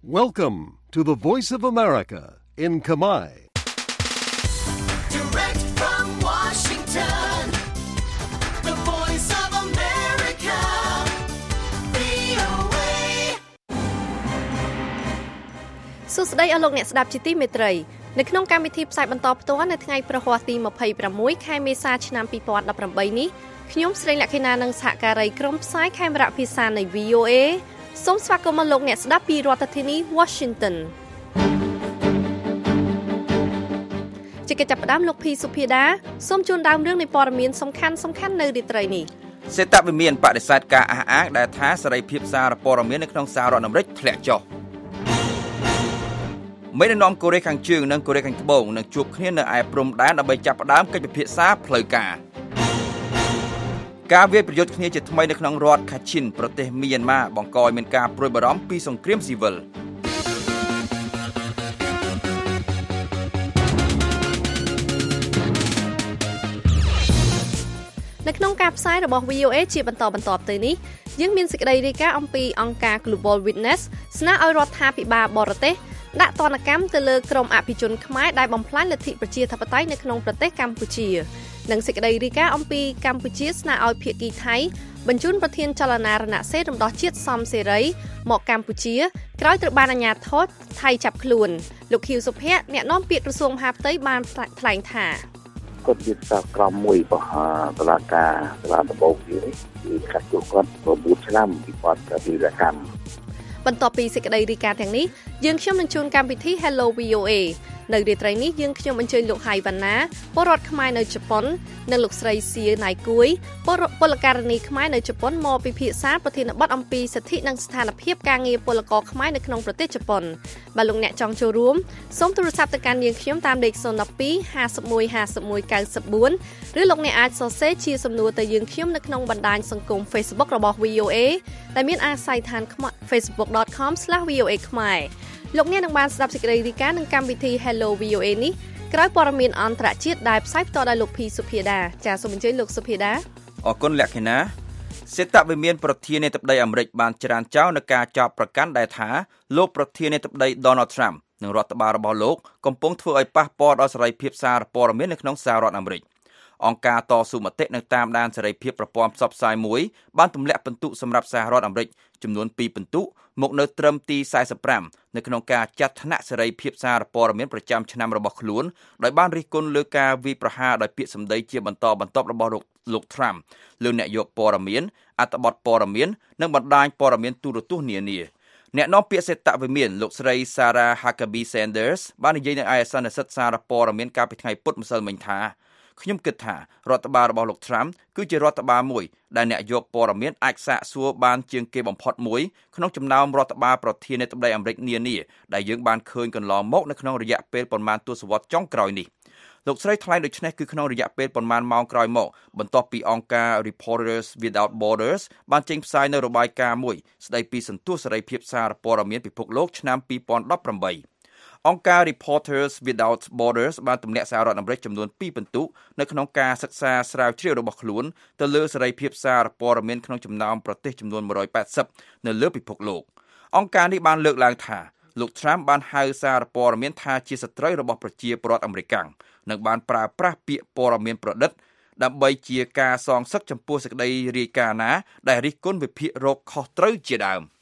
Welcome to the Voice of America in Khmer. Direct from Washington, the Voice of America, VOA. សួស្តីអស់លោកអ្នកស្ដាប់ជាទីមេត្រីនៅក្នុងកម្មវិធីផ្សាយបន្តផ្ទាល់នៅថ្ងៃប្រហ័សទី26ខែមេសាឆ្នាំ2018នេះខ្ញុំស្រីលក្ខិណានិងសហការីក្រុមផ្សាយខេមរៈភាសានៃ VOA សូមស្វាគមន៍លោកអ្នកស្ដាប់ពីរដ្ឋធានី Washington ជាកិច្ចចាប់ផ្ដើមលោកភីសុភាដាសូមជូនដើមរឿងនៃព័ត៌មានសំខាន់នៅរាត្រីនេះសេតវិមានបដិសេធការអះអាងដែលថាសេរីភាពសារព័ត៌មាននៅក្នុងសហរដ្ឋអាមេរិកធ្លាក់ចុះមេដឹកនាំកូរ៉េខាងជើងនិងកូរ៉េខាងត្បូងនឹងជួបគ្នានៅឯព្រំដែនដើម្បីចាប់ផ្ដើមកិច្ចពិភាក្សាផ្លូវការវាយប្រយុទ្ធគ្នាជាថ្មីនៅក្នុងរដ្ឋខាឈិនប្រទេសមីយ៉ាន់ម៉ាបង្កឲ្យមានការព្រួយបារម្ភពីសង្គ្រាមស៊ីវិលនៅក្នុងការផ្សាយរបស់ VOA ជាបន្តទៅនេះយើងមានសេចក្តីរាយការណ៍អំពីអង្គការ Global Witness ស្នើឲ្យរដ្ឋាភិបាលបរទេសដាក់ទណ្ឌកម្មទៅលើក្រុមអភិជនខ្មែរដែលបំផ្លាញលទ្ធិប្រជាធិបតេយ្យនៅក្នុងប្រទេសកម្ពុជានិងសេចក្តីរាយការណ៍អំពីកម្ពុជាស្នើឲ្យភាគីថៃបញ្ជូនប្រធានចលនារណសិរ្សរំដោះជាតិសំសេរីមកកម្ពុជាក្រោយត្រូវបានអាជ្ញាធរថៃចាប់ខ្លួនលោកខៀវសុភ័ក្រអ្នកនាំពាក្យក្រសួងមហាផ្ទៃបានថ្លែងថាគាត់ជាសាស្ត្រក្រមមួយរបស់តុលាការសាលាដំបូងនេះគឺកាត់ទោសគាត់9ឆ្នាំពីគាត់ពីរកម្មបន្ទាប់ពីសេចក្តីរាយការណ៍ទាំងនេះយើងខ្ញុំនឹងជួនកម្មវិធី Hello VOA នៅរាត្រីនេះយើងខ្ញុំអញ្ជើញលោកហៃវ៉ាណាពលរដ្ឋខ្មែរនៅជប៉ុននិងលោកស្រីសៀណៃគួយពលករនីខ្មែរនៅជប៉ុនមកពិភាក្សាប្រធានបទអំពីសិទ្ធិនិងស្ថានភាពការងារពលករខ្មែរនៅក្នុងប្រទេសជប៉ុនបើលោកអ្នកចង់ចូលរួមសូមទូរស័ព្ទទៅកាន់យើងខ្ញុំតាមលេខ012 51 51 94ឬលោកអ្នកអាចសរសេរជាសំណួរទៅយើងខ្ញុំនៅក្នុងបណ្ដាញសង្គម Facebook របស់ VOA ដែលមានអាស័យដ្ឋាន facebook.com/VOA ខ្មែរលោកអ្នកនឹងបានស្ដាប់សេចក្តីរាយការណ៍នឹងកម្មវិធី Hello VOA នេះក្រោយព័ត៌មានអន្តរជាតិដែលផ្សាយផ្ទាល់ដោយលោកភីសុភាដាចាសសូមអញ្ជើញលោកសុភាដាអរគុណលក្ខិណាសេតវិមានប្រធានាធិបតីអាមេរិកបានច្រានចោលនឹងការចោទប្រកាន់ដែលថាលោកប្រធានាធិបតី Donald Trump និងរដ្ឋបាលរបស់លោកកំពុងធ្វើឲ្យប៉ះពាល់ដល់សេរីភាពសារព័ត៌មាននៅក្នុងសហរដ្ឋអាមេរិកអង្គការតស៊ូមតិនឹងតាមដានសេរីភាពប្រព័ន្ធផ្សព្វផ្សាយមួយបានទម្លាក់ពិន្ទុសម្រាប់សហរដ្ឋអាមេរិកចំនួន2ពិន្ទុមកនៅត្រឹមទី45នៅក្នុងការចាត់ថ្នាក់សេរីភាពសារព័ត៌មានប្រចាំឆ្នាំរបស់ខ្លួនដោយបានរិះគន់លើការវាយប្រហារដោយពាក្យសម្ដីជាបន្តបន្ទាប់របស់លោក Trump លើអ្នកយកព័ត៌មានអត្ថបទព័ត៌មាននិងបណ្ដាញព័ត៌មានទូរទស្សន៍នានាអ្នកនាំពាក្យសេតវិមានលោកស្រី Sarah Huckabee Sanders បាននិយាយនៅឯអាសនសិទ្ធិសារព័ត៌មានកាលពីថ្ងៃពុធម្សិលមិញថាខ្ញុំគិតថារដ្ឋបាលរបស់លោក Trump គឺជារដ្ឋបាលមួយដែលអ្នកយកព័ត៌មានអាចសាកសួរបានជាងគេបំផុតមួយក្នុងចំណោមរដ្ឋបាលប្រធានាធិបតីអាមេរិកនានាដែលយើងបានឃើញកន្លងមកនៅក្នុងរយៈពេលប្រមាណទសវត្សរ៍ចុងក្រោយនេះលោកស្រីថ្លែងដូចនេះគឺក្នុងរយៈពេលប្រមាណម៉ោងក្រោយមកបន្ទាប់ពីអង្គការ Reporters Without Borders បានចេញផ្សាយនៅរបាយការណ៍មួយស្ដីពីសន្ទុះសេរីភាពសារព័ត៌មានពិភពលោកឆ្នាំ2018អង្គការ Reporters Without Borders បានទម្លាក់សហរដ្ឋអាមេរិកចំនួន2ពិន្ទុនៅក្នុងការសិក្សាស្រាវជ្រាវរបស់ខ្លួនទៅលើសេរីភាពសារព័ត៌មានក្នុងចំណោមប្រទេសចំនួន180នៅលើពិភពលោកអង្គការនេះបានលើកឡើងថាលោក Trump បានហៅសារព័ត៌មានថាជាសត្រូវរបស់ប្រជាពលរដ្ឋអាមេរិកនិងបានប្រើប្រាស់ពាក្យព័ត៌មានប្រឌិតដើម្បីជាការសងសឹកចំពោះសេចក្តីរាយការណ៍ណាដែលរិះគន់វិភាគរកខុសត្រូវជាដើម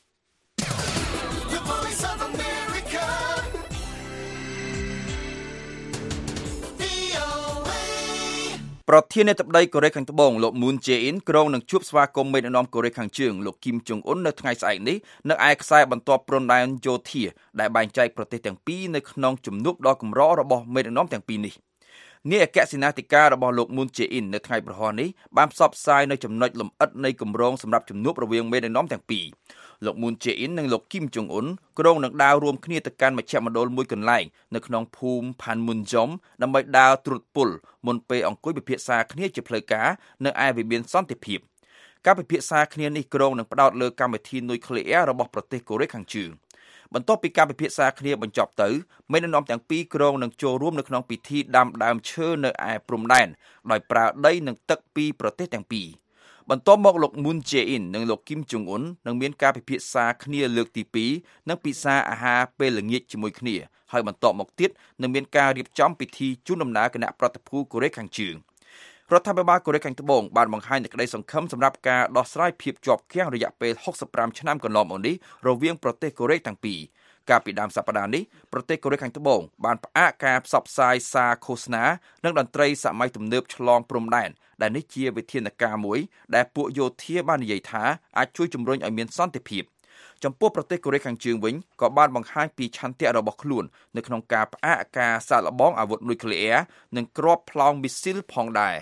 ប្រធានាធិបតីកូរ៉េខាងត្បូងលោក Moon Jae-in គ្រងនឹងជួបស្វាគមន៍មេដឹកនាំកូរ៉េខាងជើងលោក Kim Jong-un នៅថ្ងៃស្អែកនេះនៅឯខ្សែបន្ទាត់ព្រំដែនយោធាដែលបែងចែកប្រទេសទាំងពីរនៅក្នុងជំនួបដ៏កម្ររបស់មេដឹកនាំទាំងពីរនេះនាយអគ្គសេនាធិការរបស់លោក Moon Jae-in នៅថ្ងៃប្រហ័សនេះបានផ្សព្វផ្សាយនៅចំណុចលម្អិតនៃគម្រោងសម្រាប់ជំនួបរវាងមេដឹកនាំទាំងពីរលោក Moon Jae-in និងលោក Kim Jong-un គ្រងនឹងដើររួមគ្នាទៅកាន់មជ្ឈមណ្ឌលមួយកន្លែងនៅក្នុងភូមិ Panmunjom ដើម្បីដើរត្រួតពុលមុនពេលអង្គុយពិភាក្សាគ្នាជាផ្លូវការនៅឯវិមានសន្តិភាពការពិភាក្សាគ្នានេះគ្រងនឹងផ្ដោតលើកម្មវិធីនុយក្លេអ៊ែររបស់ប្រទេសកូរ៉េខាងជើងបន្ទាប់ពីការពិភាក្សាគ្នាបញ្ចប់ទៅមេដឹកនាំទាំងពីរគ្រងនឹងចូលរួមនៅក្នុងពិធីដាំដើមឈើនៅឯព្រំដែនដោយប្រើដីនិងទឹកពីប្រទេសទាំងពីរបន្ទាប់មកលោក Moon Jae-in និងលោក Kim Jong-un នឹងមានការពិភាក្សាគ្នាលើកទី2និងពិសាអាហារពេលល្ងាចជាមួយគ្នាហើយបន្ទាប់មកទៀតនឹងមានការរៀបចំពិធីជូនដំណើរគណៈប្រតិភូកូរ៉េខាងជើងរដ្ឋាភិបាលកូរ៉េខាងត្បូងបានបង្ហាញនូវក្តីសង្ឃឹមសម្រាប់ការដោះស្រាយភាពជាប់គាំងរយៈពេល65ឆ្នាំកន្លងមកនេះរវាងប្រទេសកូរ៉េទាំងពីរកាលពីដើមសប្តាហ៍នេះប្រទេសកូរ៉េខាងត្បូងបានផ្អាកការផ្សព្វផ្សាយសារឃោសនានិងតន្ត្រីសម័យទំនើបឆ្លងព្រំដែនដែលនេះជាវិធានការមួយដែលពួកយោធាបាននិយាយថាអាចជួយជំរុញឲ្យមានសន្តិភាពចំពោះប្រទេសកូរ៉េខាងជើងវិញក៏បានបង្ហាញពីឆន្ទៈរបស់ខ្លួននៅក្នុងការផ្អាកការសាកល្បងអាវុធនុយក្លេអ៊ែរនិងគ្រាប់ផ្លោងមីស៊ីលផងដែរ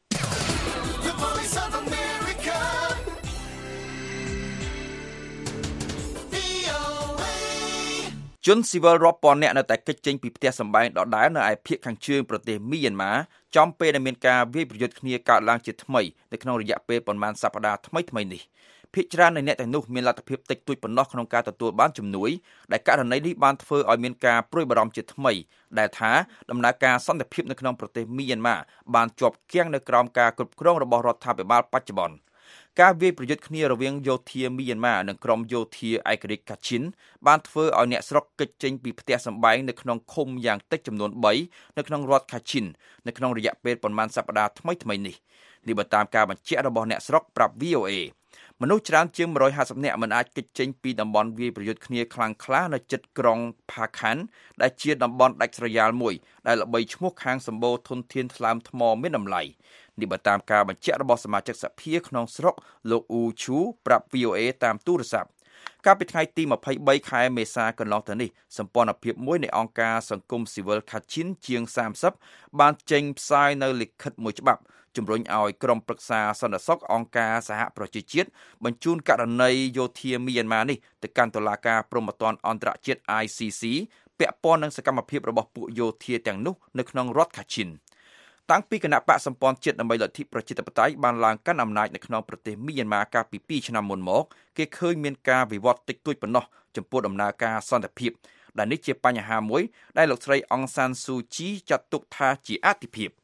ជនស៊ីវិលរាប់ពាន់នាក់នៅតែគេចចេញពីផ្ទះសម្បែងដដែលនៅឯភាគខាងជើងប្រទេសមីយ៉ាន់ម៉ាចំពេលដែលមានការវាយប្រយុទ្ធគ្នាកើតឡើងជាថ្មីនៅក្នុងរយៈពេលប្រមាណសប្តាហ៍ថ្មីនេះភាគច្រើននៃអ្នកទាំងនោះមានលទ្ធភាពតិចតួចប៉ុណ្ណោះក្នុងការទទួលបានជំនួយដែលករណីនេះបានធ្វើឲ្យមានការព្រួយបារម្ភជាថ្មីដែលថាដំណើរការសន្តិភាពនៅក្នុងប្រទេសមីយ៉ាន់ម៉ាបានជាប់គាំងនៅក្រោមការគ្រប់គ្រងរបស់រដ្ឋាភិបាលបច្ចុប្បន្នការវាយប្រយុទ្ធគ្នារវាងយោធាមីយ៉ាន់ម៉ានិងក្រុមយោធាឯករាជ្យកាឈិនបានធ្វើឲ្យអ្នកស្រុកគេចចេញពីផ្ទះសម្បែងនៅក្នុងឃុំយ៉ាងតិចចំនួន3នៅក្នុងរដ្ឋកាឈិននៅក្នុងរយៈពេលប្រមាណសប្តាហ៍ថ្មីនេះនេះបើតាមការបញ្ជាក់របស់អ្នកស្រុកប្រាប់ VOA មនុស្សច្រើនជាង150នាក់មិនអាចគេចចេញពីតំបន់វាយប្រយុទ្ធគ្នាខ្លាំងក្លានៅជិតក្រុងផាខាន់ដែលជាតំបន់ដាច់ស្រយាលមួយដែលល្បីឈ្មោះខាងសម្បូរធនធានថ្លើមថ្មមានតម្លៃនេះបើតាមការបញ្ជាក់របស់សមាជិកសភាក្នុងស្រុកលោកអ៊ូឈូប្រាប់ VOA តាមទូរស័ព្ទកាលពីថ្ងៃទី23ខែមេសាកន្លងទៅនេះសម្ព័ន្ធភាពមួយនៃអង្គការសង្គមស៊ីវិលខាឈិនជាង30បានចេញផ្សាយនៅលិខិតមួយច្បាប់ជំរុញឲ្យក្រុមប្រឹក្សាសន្តិសុខអង្គការសហប្រជាជាតិបញ្ជូនករណីយោធាមីយ៉ាន់ម៉ានេះទៅកាន់តុលាការព្រហ្មទណ្ឌអន្តរជាតិ ICC ពាក់ព័ន្ធនឹងសកម្មភាពរបស់ពួកយោធាទាំងនោះនៅក្នុងរដ្ឋខាឈិនតាំងពីគណៈបកសម្ព័ន្ធជាតិដើម្បីលទ្ធិប្រជាធិបតេយ្យបានឡើងកាន់អំណាចនៅក្នុងប្រទេសមីយ៉ាន់ម៉ាកាលពី2ឆ្នាំមុនមកគេឃើញមានការវិវត្តតិចតួចប៉ុណ្ណោះចំពោះដំណើរការសន្តិភាពដែលនេះជាបញ្ហាមួយដែលលោកស្រីអង្សានស៊ូជីចាត់ទុកថាជាអាទិភាព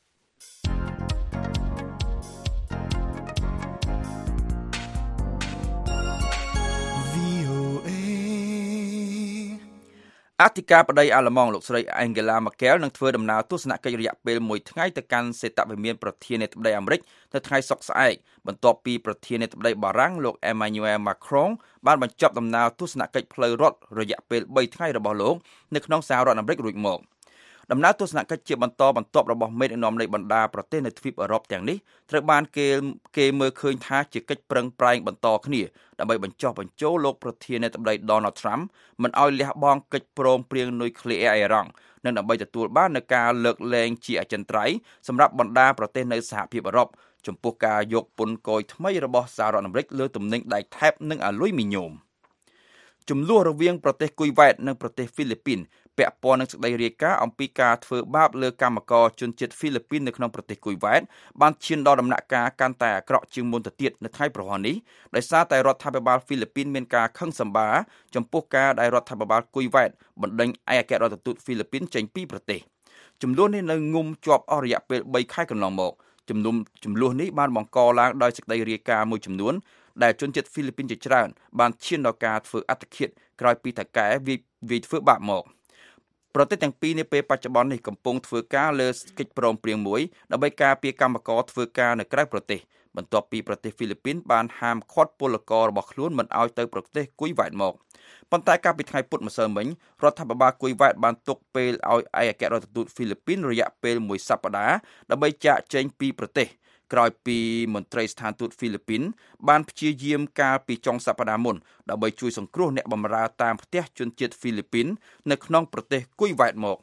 អធិការបតីអាល្លឺម៉ង់លោកស្រី Angela Merkel នឹងធ្វើដំណើរទស្សនកិច្ចរយៈពេល1ថ្ងៃទៅកាន់សេតវិមានប្រធានាធិបតីអាមេរិកនៅថ្ងៃសុក្រស្អែកបន្ទាប់ពីប្រធានាធិបតីបារាំងលោក Emmanuel Macron បានបញ្ចប់ដំណើរទស្សនកិច្ចផ្លូវរដ្ឋរយៈពេល3ថ្ងៃរបស់លោកនៅក្នុងសហរដ្ឋអាមេរិករួចមកដំណើរទស្សនកិច្ចជាបន្តបន្ទាប់របស់មេដឹកនាំនៃបណ្ដាប្រទេសនៅទ្វីបអឺរ៉ុបទាំងនេះត្រូវបានគេមើលឃើញថាជាកិច្ចប្រឹងប្រែងបន្តគ្នាដើម្បីបញ្ចុះបញ្ចូលលោកប្រធានាធិបតី Donald Trump មិនឲ្យលះបង់កិច្ចព្រមព្រៀងនុយក្លេអ៊ែរអ៊ីរ៉ង់និងដើម្បីទទួលបាននូវការលើកលែងជាអចិន្ត្រៃយ៍សម្រាប់បណ្ដាប្រទេសនៅសហភាពអឺរ៉ុបចំពោះការយកពន្ធគយថ្មីរបស់សហរដ្ឋអាមេរិកលើទំនិញដែកថែបនិងអាលុយមីញ៉ូមចំនួនរវាងប្រទេសគុយវ៉ែតនិងប្រទេសហ្វីលីពីនពាក់ព័ន្ធនឹងសេចក្តីរាយការណ៍អំពីការធ្វើបាបលើកម្មករជនជាតិហ្វីលីពីននៅក្នុងប្រទេសគុយវ៉ែតបានឈានដល់ដំណាក់កាលកាន់តែអាក្រក់ជាងមុនទៅទៀតនៅថ្ងៃប្រហ័ននេះដោយសារតែរដ្ឋាភិបាលហ្វីលីពីនមានការខឹងសម្បារចំពោះការដែលរដ្ឋាភិបាលគុយវ៉ែតបណ្ដេញឯកអគ្គរដ្ឋទូតហ្វីលីពីនចេញពីប្រទេសចំនួននេះនៅងុំជាប់អស់រយៈពេល3ខែកន្លងមកចំនួននេះបានបង្កឡើងដោយសេចក្តីរាយការណ៍មួយចំនួនដែលជនជាតិហ្វីលីពីនជាច្រើនបានឈានដល់ការធ្វើអត្តឃាតក្រោយពីថៅកែវាយធ្វើបាបមកប្រទេសទាំងពីរនាពេលបច្ចុប្បន្ននេះកំពុងធ្វើការលើកិច្ចព្រមព្រៀងមួយដើម្បីការពារកម្មករធ្វើការនៅក្រៅប្រទេសបន្ទាប់ពីប្រទេសហ្វីលីពីនបានហាមឃាត់ពលកររបស់ខ្លួនមិនឲ្យទៅប្រទេសគុយវ៉ែតមកប៉ុន្តែកាលពីថ្ងៃពុធម្សិលមិញរដ្ឋាភិបាលគុយវ៉ែតបានទុកពេលឲ្យឯកអគ្គរដ្ឋទូតហ្វីលីពីនរយៈពេល1សប្តាហ៍ដើម្បីចាកចេញពីប្រទេសក្រោយពីមន្ត្រីស្ថានទូតហ្វីលីពីនបានព្យាយាមកាលពីចុងសប្តាហ៍មុនដើម្បីជួយសង្គ្រោះអ្នកបម្រើតាមផ្ទះជនជាតិហ្វីលីពីននៅក្នុងប្រទេសគុយវ៉ែតមក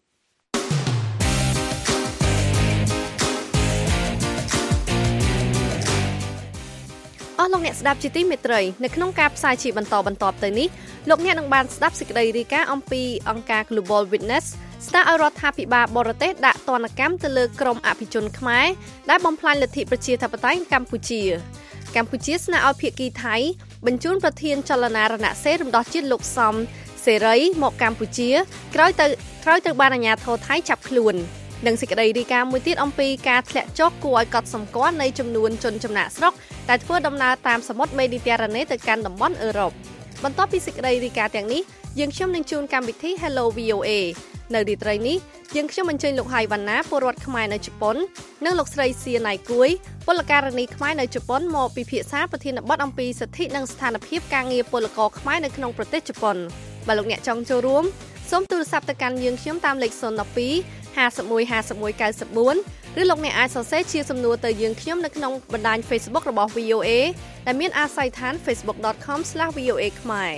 អស់លោកអ្នកស្ដាប់ជាទីមេត្រីនៅក្នុងការផ្សាយជាបន្តទៅនេះលោកអ្នកនឹងបានស្ដាប់សេចក្តីរាយការណ៍អំពីអង្គការ Global Witness ស្នើឲ្យរដ្ឋាភិបាលបរទេសដាក់ទណ្ឌកម្មទៅលើក្រុមអភិជនខ្មែរដែលបំផ្លាញលទ្ធិប្រជាធិបតេយ្យកម្ពុជាស្នើឲ្យភាគីថៃបញ្ជូនប្រធានចលនារណសេរីរំដោះជាតិលោកសំសេរីមកកម្ពុជាក្រោយទៅបានអាជ្ញាធរថៃចាប់ខ្លួននិងសេចក្តីរាយការណ៍មួយទៀតអំពីការធ្លាក់ចុះគួរឲ្យកត់សម្គាល់នៃចំនួនជនចំណាក់ស្រុកដែលធ្វើដំណើរតាមសមុទ្រមេឌីទែរ៉ាណេទៅកាន់តំបន់អឺរ៉ុបបន្ទាប់ពីសេចក្តីរាយការណ៍ទាំងនេះយើងខ្ញុំនឹងជួនកម្មវិធី Hello VOA នៅរាត្រីនេះយើងខ្ញុំអញ្ជើញលោកហៃវ៉ាណាពលរដ្ឋខ្មែរនៅជប៉ុននិងលោកស្រីសៀណៃគួយពលករនីខ្មែរនៅជប៉ុនមកពិភាក្សាប្រធានបទអំពីសិទ្ធិនិងស្ថានភាពការងារពលករខ្មែរនៅក្នុងប្រទេសជប៉ុនបើលោកអ្នកចង់ចូលរួមសូមទូរស័ព្ទទៅកាន់យើងខ្ញុំតាមលេខ012 51 51 94 ឬលោកអ្នកអាចសរសេរជាសំណួរទៅយើងខ្ញុំនៅក្នុងបណ្ដាញ Facebook របស់ VOA ដែលមានអាស័យដ្ឋាន facebook.com/VOA ខ្មែរ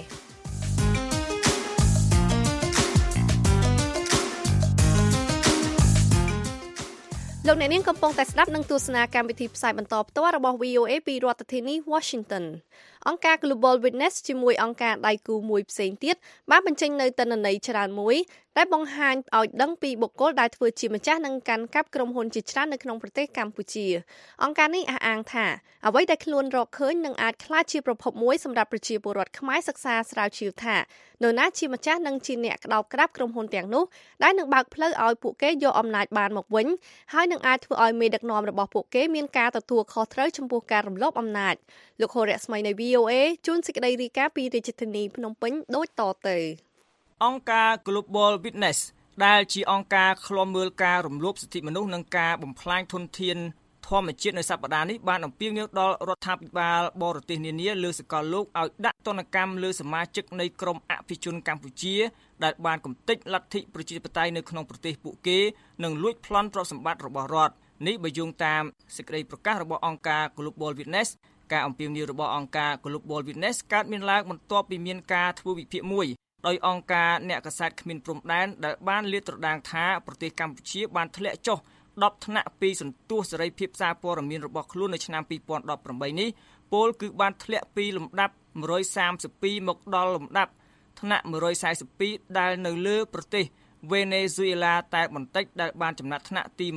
លោកអ្នកនាងកំពុងតែស្ដាប់និងទស្សនាកម្មវិធីផ្សាយបន្តផ្ទាល់របស់ VOA ពីរដ្ឋធានី Washington អង្គការ Global Witness ជាមួយអង្គការដៃគូមួយផ្សេងទៀតបានបញ្ចេញនៅទិន្នន័យច្រើនមួយដែលបង្ហាញឲ្យដឹងពីបុគ្គលដែលធ្វើជាម្ចាស់និងកាន់កាប់ក្រុមហ៊ុនជាច្រើននៅក្នុងប្រទេសកម្ពុជាអង្គការនេះអះអាងថាអ្វីដែលខ្លួនរកឃើញនឹងអាចក្លាយជាប្រភពមួយសម្រាប់ប្រជាពលរដ្ឋខ្មែរសិក្សាស្រាវជ្រាវថានរណាជាម្ចាស់និងជាអ្នកក្តោបក្តាប់ក្រុមហ៊ុនទាំងនោះដែលនឹងបើកផ្លូវឲ្យពួកគេយកអំណាចបានមកវិញហើយនឹងអាចធ្វើឲ្យមេដឹកនាំរបស់ពួកគេមានការទទួលខុសត្រូវចំពោះការរំលោភអំណាចលោកហូរ៉ាស្មៃនៃ VOA ជួនសេចក្តីរាយការណ៍ពីរាជធានីភ្នំពេញដូចតទៅអង្គការ Global Witness ដែលជាអង្គការឃ្លាំមើលការរំលោភសិទ្ធិមនុស្សនិងការបំផ្លាញធនធានធម្មជាតិនៅសប្តាហ៍នេះបានអំពាវនាវដល់រដ្ឋាភិបាលបរទេសនានាលើសកលលោកឲ្យដាក់ទណ្ឌកម្មលើសមាជិកនៃក្រុមអភិជនកម្ពុជាដែលបានកំទេចលទ្ធិប្រជាធិបតេយ្យនៅក្នុងប្រទេសពួកគេនិងលួចប្លន់ទ្រព្យសម្បត្តិរបស់រដ្ឋនេះបើយោងតាមសេចក្តីប្រកាសរបស់អង្គការ Global Witness ការអំពាវនាវរបស់អង្គការ Global Witness កើតមានឡើងបន្ទាប់ពីមានការធ្វើវិភាគមួយដោយអង្គការអ្នកកាសែតគ្មានព្រំដែនដែលបានលាតត្រដាងថាប្រទេសកម្ពុជាបានធ្លាក់ចុះ10ថ្នាក់ពីសន្ទុះសេរីភាពសារព័ត៌មានរបស់ខ្លួននៅឆ្នាំ2018នេះពលគឺបានធ្លាក់ពីលំដាប់132មកដល់លំដាប់ថ្នាក់142ដែលនៅលើប្រទេសវេណេស៊ុយអេឡាតែបន្តិចដែលបានចំណាត់ថ្នាក់ទី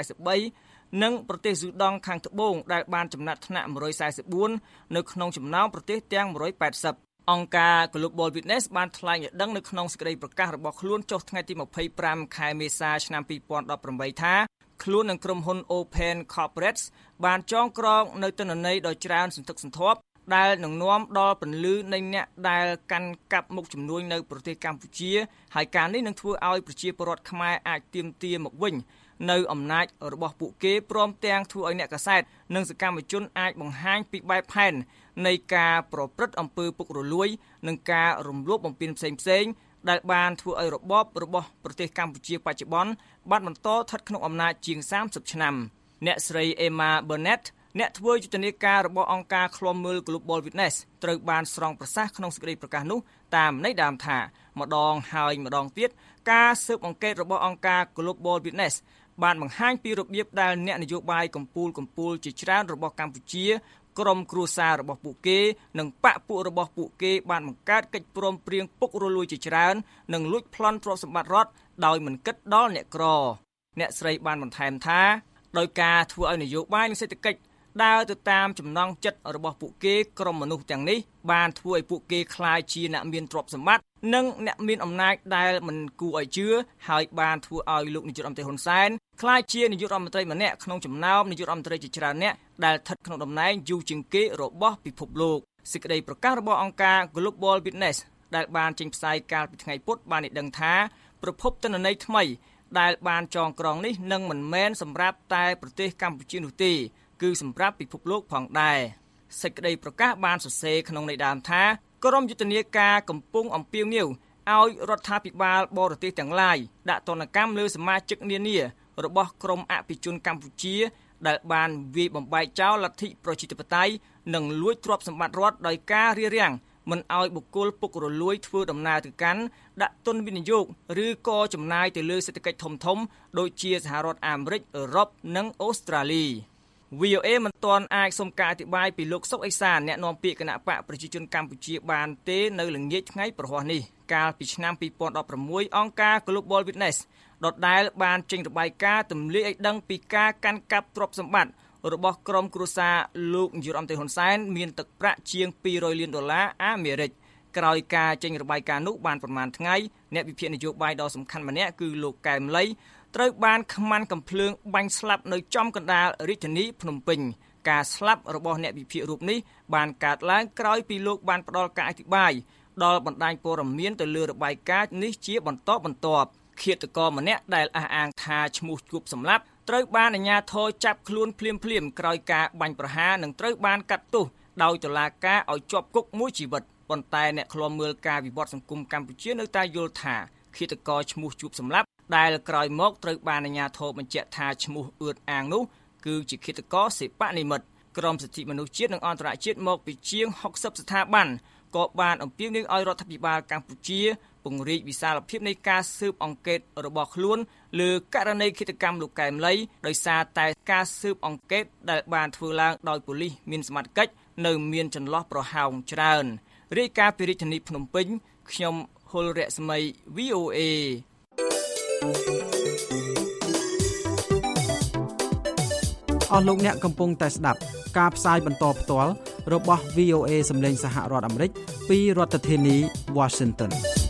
143និងប្រទេសស៊ូដង់ខាងត្បូងដែលបានចំណាត់ថ្នាក់144នៅក្នុងចំណោមប្រទេសទាំង180អង្គការ Global Witness បានថ្លែងឲ្យដឹងនៅក្នុងសេចក្តីប្រកាសរបស់ខ្លួនចុះថ្ងៃទី25ខែមេសាឆ្នាំ2018ថាខ្លួននិងក្រុមហ៊ុន Open Corporates បានចងក្រងនៅទិន្នន័យដ៏ច្រើនសន្ធឹកសន្ធាប់ដែលនឹងនាំដល់ពន្លឺនៃអ្នកដែលកាន់កាប់មុខជំនួញនៅប្រទេសកម្ពុជាហើយការនេះនឹងធ្វើឲ្យប្រជាពលរដ្ឋខ្មែរអាចទាមទារមកវិញនៅអំណាចរបស់ពួកគេព្រមទាំងធ្វើឲ្យអ្នកកាសែតនិងសកម្មជនអាចបង្ហាញពីបែបផែននៃការប្រព្រឹត្តអំពើពុករលួយនិងការរំលោភបំពានផ្សេងៗដែលបានធ្វើឲ្យរបបរបស់ប្រទេសកម្ពុជាបច្ចុប្បន្នបានបន្តស្ថិតក្នុងអំណាចជាង30ឆ្នាំអ្នកស្រី Emma Burnett អ្នកធ្វើយុទ្ធនាការរបស់អង្គការឃ្លាំមើល Global Witness ត្រូវបានស្រង់ប្រសាសន៍ក្នុងសេចក្តីប្រកាសនោះតាមន័យដើមថាម្ដងហើយម្ដងទៀតការស៊ើបអង្កេតរបស់អង្គការ Global Witness បានបង្ហាញពីរបៀបដែលអ្នកនយោបាយកម្ពុជាជាច្រើនរបស់កម្ពុជាក្រុមគ្រួសាររបស់ពួកគេនិងបកពួករបស់ពួកគេបានបង្កើតកិច្ចព្រមព្រៀងពុករលួយជាច្រើននិងលួចប្លន់ទ្រព្យសម្បត្តិរដ្ឋដោយមិនគិតដល់អ្នកក្រអ្នកស្រីបានបន្ថែមថាដោយការធ្វើឲ្យនយោបាយនិងសេដ្ឋកិច្ចដើរទៅតាមចំណង់ចិត្តរបស់ពួកគេក្រុមមនុស្សទាំងនេះបានធ្វើឲ្យពួកគេក្លាយជាអ្នកមានទ្រព្យសម្បត្តិនិងអ្នកមានអំណាចដែលមិនគួរឲ្យជឿហើយបានធ្វើឲ្យលោកនាយករដ្ឋមន្ត្រីហ៊ុនសែនក្លាយជានាយករដ្ឋមន្ត្រីម្នាក់ក្នុងចំណោមនាយករដ្ឋមន្ត្រីជាច្រើនអ្នកដែលស្ថិតក្នុងតំណែងយូរជាងគេរបស់ពិភពលោកសេចក្តីប្រកាសរបស់អង្គការ Global Witness ដែលបានចេញផ្សាយកាលពីថ្ងៃពុធបានឲ្យដឹងថាប្រភពទិន្នន័យថ្មីដែលបានចងក្រងនេះនឹងមិនមែនសម្រាប់តែប្រទេសកម្ពុជានោះទេគឺសម្រាប់ពិភពលោកផងដែរសេចក្តីប្រកាសបានសរសេរក្នុងន័យដើមថាក្រុមយុទ្ធនាការកំពុងអំពាវនាវឲ្យរដ្ឋាភិបាលបរទេសទាំងឡាយដាក់ទណ្ឌកម្មលើសមាជិកនានារបស់ក្រុមអភិជនកម្ពុជាដែលបានវាយបំបែកចោលលទ្ធិប្រជាធិបតេយ្យនិងលួចទ្រព្យសម្បត្តិរដ្ឋដោយការរារាំងមិនឲ្យបុគ្គលពុករលួយធ្វើដំណើរទៅកាន់ដាក់ទុនវិនិយោគឬក៏ចំណាយទៅលើសេដ្ឋកិច្ចធំៗដូចជាសហរដ្ឋអាមេរិកអឺរ៉ុបនិងអូស្ត្រាលីVOA មិនទាន់អាចសុំការអធិប្បាយពីលោកសុកអេសានអ្នកនាំពាក្យគណៈបកប្រជាជនកម្ពុជាបានទេនៅល្ងាចថ្ងៃប្រហ័សនេះកាលពីឆ្នាំ2016អង្គការ Global Witness ដដែលបានចេញរបាយការណ៍ទម្លាយឲ្យដឹងពីការកាន់កាប់ទ្រព្យសម្បត្តិរបស់ក្រុមគ្រួសារលោកនាយករដ្ឋមន្ត្រីហ៊ុនសែនមានទឹកប្រាក់ជាង$200លានអាមេរិកក្រោយការចេញរបាយការណ៍នោះបានប្រមាណថ្ងៃអ្នកវិភាគនយោបាយដ៏សំខាន់ម្នាក់គឺលោកកែមលីត្រូវបានខ្មាន់កំភ្លើងបាញ់ស្លាប់នៅចំកណ្ដាលរាជធានីភ្នំពេញការស្លាប់របស់អ្នកវិភាគរូបនេះបានកើតឡើងក្រោយពីលោកបានផ្ដល់ការអធិប្បាយដល់បណ្ដាញព័ត៌មានទៅលើរបាយការណ៍នេះជាបន្តបន្ទាប់ឃាតករម្នាក់ដែលអះអាងថាឈ្មោះជួបសម្លាប់ត្រូវបានអាជ្ញាធរចាប់ខ្លួនភ្លាមក្រោយការបាញ់ប្រហារនិងត្រូវបានកាត់ទោសដោយតុលាការឲ្យជាប់គុកមួយជីវិតប៉ុន្តែអ្នកឃ្លាំមើលការវិវត្តសង្គមកម្ពុជានៅតែយល់ថាឃាតករឈ្មោះជួបសម្លាប់ដែលក្រោយមកត្រូវបានអាជ្ញាធរបញ្ជាក់ថាឈ្មោះអឿតអាងនោះគឺជាឃាតករសេបនិមិត្តក្រមសិទ្ធិមនុស្សជាតិនិងអន្តរជាតិមកពីជាង60ស្ថាប័នក៏បានអំពាវនាវឲ្យរដ្ឋាភិបាលកម្ពុជាពង្រីកវិសាលភាពនៃការស៊ើបអង្កេតរបស់ខ្លួនលើករណីឃាតកម្មលោកកែមលីដោយសារតែការស៊ើបអង្កេតដែលបានធ្វើឡើងដោយប៉ូលីសមានសមត្ថកិច្ចនៅមានចន្លោះប្រហោងច្រើនរាយការណ៍ពីរាជធានីភ្នំពេញខ្ញុំហុលរស្មី VOA អស់លោកអ្នកកំពុងតែស្ដាប់ការផ្សាយបន្តផ្ទាល់របស់ VOA សម្លេងសហរដ្ឋអាមេរិកពីរដ្ឋធានី Washington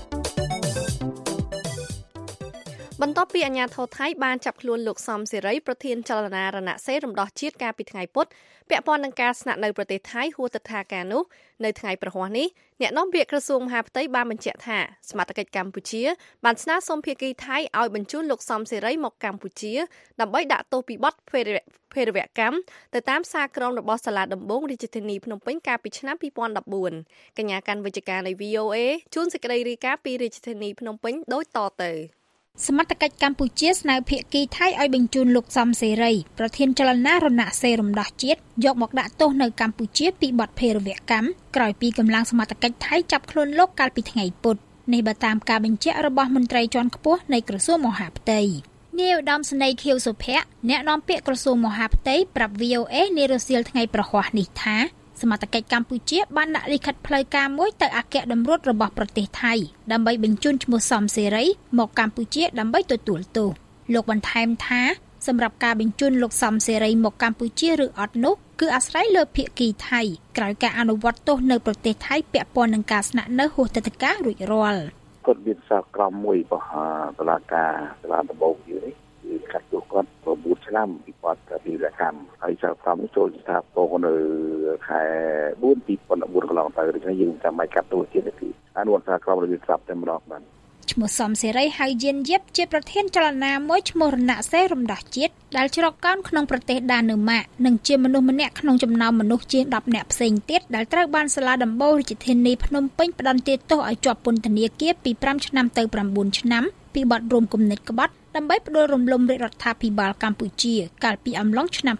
បន្ទាប់ពីអាជ្ញាធរថៃបានចាប់ខ្លួនលោកសំសេរីប្រធានចលនារណសិរ្សរំដោះជាតិកាលពីថ្ងៃពុធពាក់ព័ន្ធនឹងការស្នាក់នៅប្រទេសថៃហួសទិដ្ឋាការនោះនៅថ្ងៃប្រហ័សនេះអ្នកនាំពាក្យក្រសួងមហាផ្ទៃបានបញ្ជាក់ថាសមត្ថកិច្ចកម្ពុជាបានស្នើសុំភាគីថៃឲ្យបញ្ជូនលោកសំសេរីមកកម្ពុជាដើម្បីដាក់ទោសពីបទភេរវកម្មទៅតាមសារក្រមរបស់សាលាដំបងរាជធានីភ្នំពេញកាលពីឆ្នាំ2014កញ្ញាកាន់វិជ្ជការនៃ VOA ជួនសេចក្តីរាយការណ៍ពីរាជធានីភ្នំពេញដូចតទៅសមត្ថកិច្ចកម្ពុជាស្នើភាគីថៃឲ្យបញ្ជូនលោកសំសេរីប្រធានចលនារណសិរ្សរំដោះជាតិយកមកដាក់ទោសនៅកម្ពុជាពីបទភេរវកម្មក្រោយពីកម្លាំងសមត្ថកិច្ចថៃចាប់ខ្លួនលោកកាលពីថ្ងៃពុធនេះបើតាមការបញ្ជាក់របស់មន្ត្រីជាន់ខ្ពស់នៃក្រសួងមហាផ្ទៃនាយឧត្តមសេនីយ៍ខៀវសុភ័ក្រអ្នកនាំពាក្យក្រសួងមហាផ្ទៃប្រាប់ VOA នារសៀលថ្ងៃប្រហ័សនេះថាសមត្ថកិច្ចកម្ពុជាបានដាក់លិខិតផ្លូវការមួយទៅអគ្គតម្រួតរបស់ប្រទេសថៃដើម្បីបញ្ជូនឈ្មោះសំសេរីមកកម្ពុជាដើម្បីទទួលទោសលោកបន្ថែមថាសម្រាប់ការបញ្ជូនលោកសំសេរីមកកម្ពុជាឬអត់នោះគឺអាស្រ័យលើភាគីថៃក្រោយការអនុវត្តទោសនៅប្រទេសថៃពាក់ព័ន្ធនឹងការស្នាក់នៅហួសទិដ្ឋាការរួចរាល់គាត់មានសារក្រមមួយរបស់តុលាការសាលាដំបងនេះគឺកាត់ទោសគាត់9ឆ្នាំពីបទភេរវកម្មហើយសារក្រមនេះចូលស្ថាពរនៅខែ4 2014កន្លងទៅដូច្នេះយើងចាំបាច់កាត់ទោសទៀតគឺអនុវត្តសារក្រមរបស់យើងស្រាប់តែម្ដងបានឈ្មោះសំសេរីហៅយានយិបជាប្រធានចលនាមួយឈ្មោះរណសិរ្សរំដោះជាតិដែលជ្រកកោនក្នុងប្រទេសដាណឺម៉ាកនិងជាមនុស្សម្នាក់ក្នុងចំណោមមនុស្សជាង10នាក់ផ្សេងទៀតដែលត្រូវបានសាលាដំបូងរាជធានីភ្នំពេញផ្តន្ទាទោសឲ្យជាប់ពន្ធនាគារពី5ឆ្នាំទៅ9ឆ្នាំពីបទរួមគំនិតក្បត់ដើម្បីផ្ដួលរំលំរាជរដ្ឋាភិបាលកម្ពុជាកាលពីអំឡុងឆ្នាំ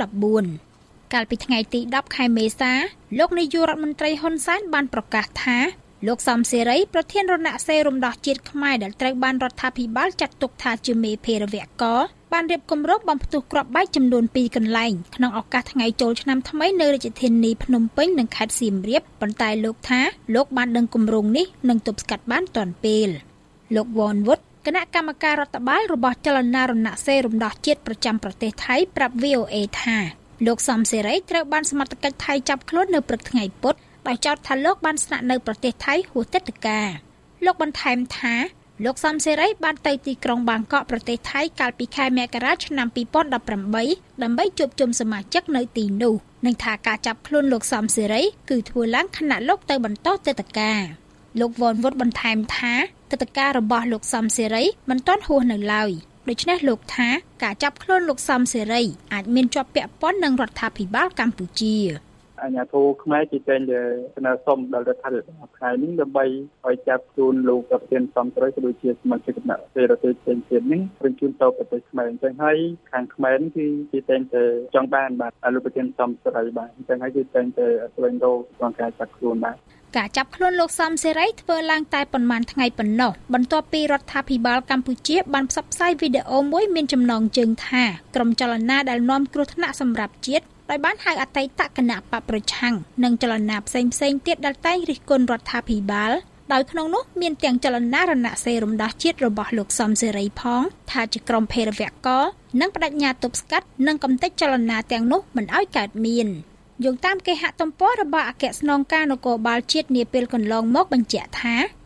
2014កាលពីថ្ងៃទី10ខែមេសាលោកនាយករដ្ឋមន្ត្រីហ៊ុនសែនបានប្រកាសថាលោកសំសេរីប្រធានរណសិរ្សរំដោះជាតិខ្មែរដែលត្រូវបានរដ្ឋាភិបាលចាត់ទុកថាជាមេភេរវកម្មបានរៀបគម្រោងបំផ្ទុះគ្រាប់បែកចំនួន2កន្លែងក្នុងឱកាសថ្ងៃចូលឆ្នាំថ្មីនៅរាជធានីភ្នំពេញនិងខេត្តសៀមរាបប៉ុន្តែលោកថាលោកបានដឹងគម្រោងនេះនឹងទប់ស្កាត់បានទាន់ពេលលោកវ៉នវុតគណៈកម្មការរដ្ឋបាលរបស់ចលនារណសិរ្សរំដោះជាតិប្រចាំប្រទេសថៃប្រាប់ VOA ថាលោកសំសេរីត្រូវបានសមត្ថកិច្ចថៃចាប់ខ្លួននៅព្រឹកថ្ងៃពុធដោយចោទថាលោកបានស្នាក់នៅប្រទេសថៃហួសទិដ្ឋាការលោកបន្ថែមថាលោកសំសេរីបានទៅទីក្រុងបាងកកប្រទេសថៃកាលពីខែមករាឆ្នាំ2018ដើម្បីជួបជុំសមាជិកនៅទីនោះនិងថាការចាប់ខ្លួនលោកសំសេរីគឺធ្វើឡើងខណៈលោកទៅបន្តទិដ្ឋាការលោកវ៉នវុតបន្ថែមថាទិដ្ឋាការរបស់លោកសំសេរីមិនទាន់ហួសនៅឡើយដូច្នេះលោកថាការចាប់ខ្លួនលោកសំសេរីអាចមានជាប់ពាក់ព័ន្ធនឹងរដ្ឋាភិបាលកម្ពុជាអាជ្ញាធរខ្មែរជាតែងតែស្នើសុំដល់រដ្ឋាភិបាលថ្ងៃនេះដើម្បីឲ្យចាប់ខ្លួនលោកប្រធានសំសេរីក៏ដូចជាសមាជិកគណៈសេរីផ្សេងទៀតនេះបញ្ជូនទៅប្រទេសខ្មែរអញ្ចឹងហើយខាងខ្មែរនេះគឺជាតែងតែចង់បានបាទលោកប្រធានសំសេរីបាទអញ្ចឹងហើយគឺតែងតែស្វែងរកក្នុងការចាប់ខ្លួនបាទការចាប់ខ្លួនលោកសំសេរីធ្វើឡើងតែប៉ុន្មានថ្ងៃប៉ុណ្ណោះបន្ទាប់ពីរដ្ឋាភិបាលកម្ពុជាបានផ្សព្វផ្សាយវីដេអូមួយមានចំណងជើងថាក្រុមចលនាដែលនាំគ្រោះថ្នាក់សម្រាប់ជាតិដោយបានហៅអតីតគណៈបកប្រឆាំងនិងចលនាផ្សេងទៀតដែលតែងរិះគន់រដ្ឋាភិបាលដោយក្នុងនោះមានទាំងចលនារណសិរ្សរំដោះជាតិរបស់លោកសំសេរីផងថាជាក្រុមភេរវកម្មនិងបដិញ្ញាទប់ស្កាត់និងកំទេចចលនាទាំងនោះមិនឲ្យកើតមានយោងតាមគេហទំព័ររបស់អគ្គស្នងការនគរបាលជាតិនាពេលកន្លងមកបញ្ជាក់ថាច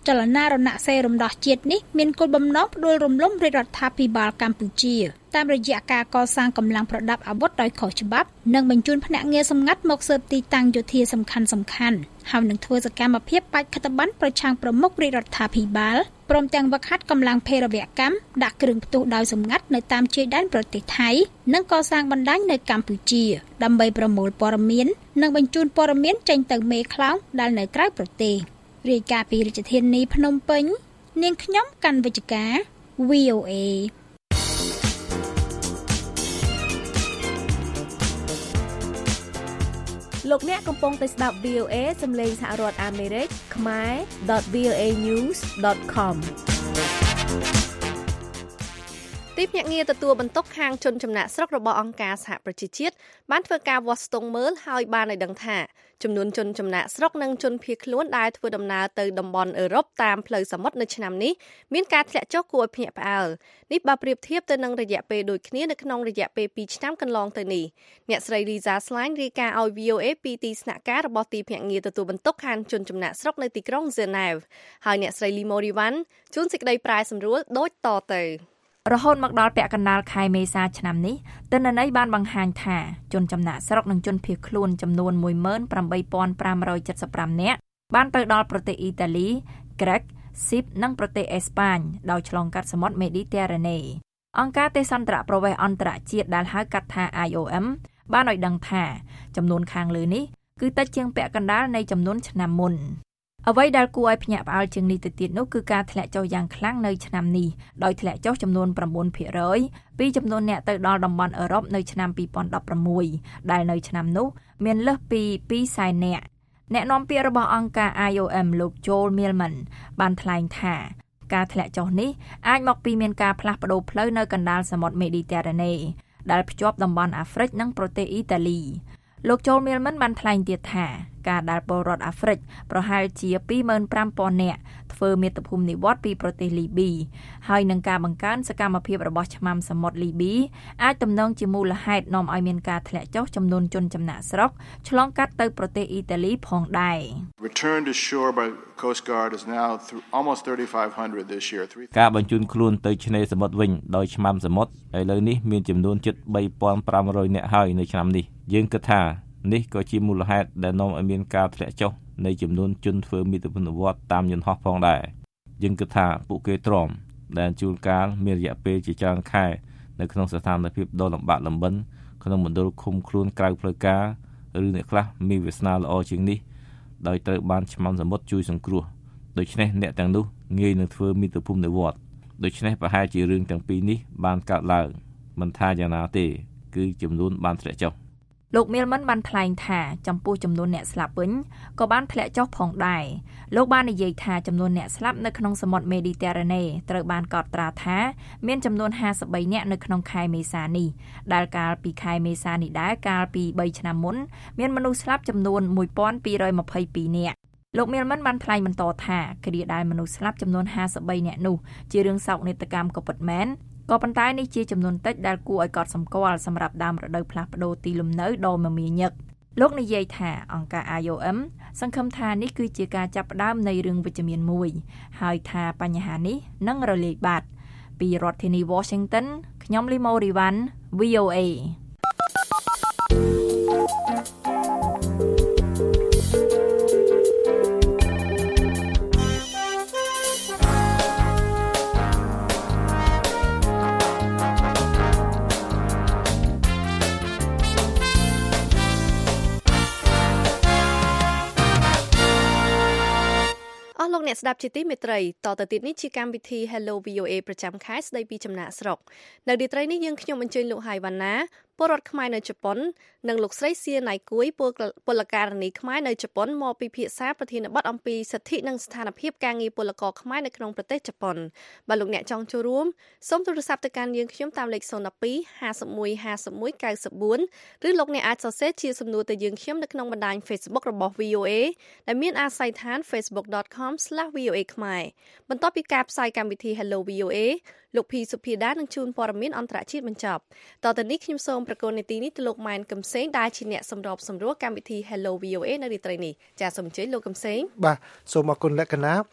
ចលនារណសិរ្សរំដោះជាតិនេះមានគោលបំណងផ្ដួលរំលំរាជរដ្ឋាភិបាលកម្ពុជាតាមរយៈការកសាងកម្លាំងប្រដាប់អាវុធដោយខុសច្បាប់និងបញ្ជូនភ្នាក់ងារសម្ងាត់មកស៊ើបទីតាំងយោធាសំខាន់ៗហើយនឹងធ្វើសកម្មភាពបាច់ខិតប័ណ្ណប្រឆាំងប្រមុខរាជរដ្ឋាភិបាលព្រមទាំងវឹកហាត់កម្លាំងភេរវកម្មដាក់គ្រឿងផ្ទុះដោយសម្ងាត់នៅតាមជ័យដែនប្រទេសថៃនិងកសាងបណ្ដាញនៅកម្ពុជាដើម្បីប្រមូលព័ត៌មាននិងបញ្ជូនព័ត៌មានចេញទៅមេខ្លោងដែលនៅក្រៅប្រទេសរាយការណ៍ពីរាជធានីភ្នំពេញនាងខ្ញុំកាន់វិជ្ជការ VOA លោកអ្នកកំពុងតែស្ដាប់ VOA សំឡេងសហរដ្ឋអាមេរិកខ្មែរ .voanews.com ទីភ្នាក់ងារទទួលបន្ទុកខាងជនចំណាក់ស្រុករបស់អង្គការសហប្រជាជាតិបានធ្វើការវាស់ស្ទង់មើលហើយបានឲ្យដឹងថាចំនួនជនចំណាក់ស្រុកនិងជនភៀសខ្លួនដែលធ្វើដំណើរទៅតំបន់អឺរ៉ុបតាមផ្លូវសមុទ្រនៅឆ្នាំនេះមានការធ្លាក់ចុះគួរឲ្យភ្ញាក់ផ្អើលនេះបើប្រៀបធៀបទៅនឹងរយៈពេលដូចគ្នានៅក្នុងរយៈពេល2ឆ្នាំកន្លងទៅនេះអ្នកស្រី Riza Slane រាយការណ៍ឲ្យ VOA ពីទីស្នាក់ការរបស់ទីភ្នាក់ងារទទួលបន្ទុកខាងជនចំណាក់ស្រុកនៅទីក្រុង Geneva ហើយអ្នកស្រី Limorivan ជួនសេចក្តីប្រែសម្រួលដូចតទៅរហូតមកដល់ពាក់កណ្ដាលខែមេសាឆ្នាំនេះទិន្នន័យបានបង្ហាញថាជនចំណាក់ស្រុកនិងជនភៀសខ្លួនចំនួន 18,575 នាក់បានទៅដល់ប្រទេសអ៊ីតាលី ក្រិក ស៊ីបនិងប្រទេសអេស្ប៉ាញដោយឆ្លងកាត់សមុទ្រមេឌីទែរ៉ាណេអង្គការទេសន្តរប្រវេសន៍អន្តរជាតិដែលហៅកាត់ថា IOM បានឲ្យដឹងថាចំនួនខាងលើនេះគឺតិចជាងពាក់កណ្ដាលនៃចំនួនឆ្នាំមុនអ្វីដែលគួរឲ្យភ្ញាក់ផ្អើលជាងនេះទៅទៀតនោះគឺការធ្លាក់ចុះយ៉ាងខ្លាំងនៅឆ្នាំនេះដោយធ្លាក់ចុះចំនួន 9% ពីចំនួនអ្នកទៅដល់តំបន់អឺរ៉ុបនៅឆ្នាំ2016ដែលនៅឆ្នាំនោះមានលើសពី200,000នាក់អ្នកនាំពាក្យរបស់អង្គការ IOM លោក Joel Millman បានថ្លែងថាការធ្លាក់ចុះនេះអាចមកពីមានការផ្លាស់ប្ដូរផ្លូវនៅកណ្ដាលសមុទ្រមេឌីទែរ៉ាណេដែលភ្ជាប់តំបន់អាហ្វ្រិកនិងប្រទេសអ៊ីតាលីលោក Joel Millman បានថ្លែងទៀតថាការដែលពលរដ្ឋអាហ្វ្រិកប្រហែលជា 25,000 នាក់ធ្វើមាតុភូមិនិវត្តន៍ពីប្រទេសលីប៊ីហើយនឹងការបង្កើនសកម្មភាពរបស់ឆ្មាំសមុទ្រលីប៊ីអាចទំនងជាមូលហេតុនាំឲ្យមានការធ្លាក់ចុះចំនួនជនចំណាក់ស្រុកឆ្លងកាត់ទៅប្រទេសអ៊ីតាលីផងដែរ Return to shore by Coast Guard is now almost 3,500 this year. ការបញ្ជូនខ្លួនទៅឆ្នេរសមុទ្រវិញដោយឆ្មាំសមុទ្រឥឡូវនេះមានចំនួនជិត 3,500 នាក់ហើយនៅឆ្នាំនេះយើងគិតថានេះក៏ជាមូលហេតុដែលនាំឲ្យមានការធ្លាក់ចុះនៃចំនួនជនធ្វើមាតុភូមិនិវត្តន៍តាមយន្តហោះផងដែរយើងគិតថាពួកគេទ្រាំដែលជួនកាលមានរយៈពេលជាច្រើនខែនៅក្នុងស្ថានភាពដ៏លំបាកលំបិនក្នុងមណ្ឌលឃុំខ្លួនក្រៅផ្លូវការឬអ្នកខ្លះមានវាសនាល្អជាងនេះដោយត្រូវបានឆ្មាំសមុទ្រជួយសង្គ្រោះដូច្នេះអ្នកទាំងនោះងាយនឹងធ្វើមាតុភូមិនិវត្តន៍ដូច្នេះប្រហែលជារឿងទាំងពីរនេះបានកើតឡើងមិនថាយ៉ាងណាទេគឺចំនួនបានធ្លាក់ចុះលោក Millman បានថ្លែងថាចំពោះចំនួនអ្នកស្លាប់វិញក៏បានធ្លាក់ចុះផងដែរលោកបាននិយាយថាចំនួនអ្នកស្លាប់នៅក្នុងសមុទ្រមេឌីទែរ៉ាណេត្រូវបានកត់ត្រាថាមានចំនួន53នាក់នៅក្នុងខែមេសានេះដែលកាលពីខែមេសានេះដែរកាលពី3ឆ្នាំមុនមានមនុស្សស្លាប់ចំនួន 1,222 នាក់លោក Millman បានថ្លែងបន្តថាគ្រាដែលមនុស្សស្លាប់ចំនួន53នាក់នោះជារឿងសោកនាដកម្មក៏ពិតមែនក៏ប៉ុន្តែនេះជាចំនួនតិចដែលគួរឲ្យកត់សម្គាល់សម្រាប់ដើមរដូវផ្លាស់ប្ដូរទីលំនៅដ៏មមាញឹកលោកនិយាយថាអង្គការ IOM សង្ឃឹមថានេះគឺជាការចាប់ផ្ដើមនៃរឿងវិជ្ជមានមួយហើយថាបញ្ហានេះនឹងរលាយបាត់ពីរដ្ឋធានី Washington ខ្ញុំ Limorivan VOA អ្នកស្ដាប់ជាទីមេត្រីតទៅទៀតនេះជាកម្មវិធី Hello VOA ប្រចាំខែស្ដីពីចំណាក់ស្រុកនៅរាត្រីនេះយើងខ្ញុំអញ្ជើញលោកហៃវ៉ាណាពលរដ្ឋខ្មែរនៅជប៉ុននិងលោកស្រីសៀណៃគួយពលករនីខ្មែរនៅជប៉ុនមកពិភាក្សាប្រធានបទអំពីសិទ្ធិនិងស្ថានភាពការងារពលករខ្មែរនៅក្នុងប្រទេសជប៉ុនបើលោកអ្នកចង់ចូលរួមសូមទូរស័ព្ទទៅកាន់យើងខ្ញុំតាមលេខ012 51 51 94ឬលោកអ្នកអាចសរសេរជាសំណួរទៅយើងខ្ញុំនៅក្នុងបណ្ដាញ Facebook របស់ VOA ដែលមានអាស័យដ្ឋាន facebook.com/VOA ខ្មែរបន្ទាប់ពីការផ្សាយកម្មវិធី Hello VOA លោកភីសុភាដានឹងជួនព័ត៌មានអន្តរជាតិបញ្ចប់តទៅនេះខ្ញុំសូមប្រកល់នីតិនេះទៅលោកម៉ែនកឹមសេងដែលជាអ្នកសម្របសម្រួលកម្មវិធី Hello VOA នៅរាត្រីនេះចាសសូមអញ្ជើញលោកកឹមសេងបាទសូមអរគុណលក្ខណៈ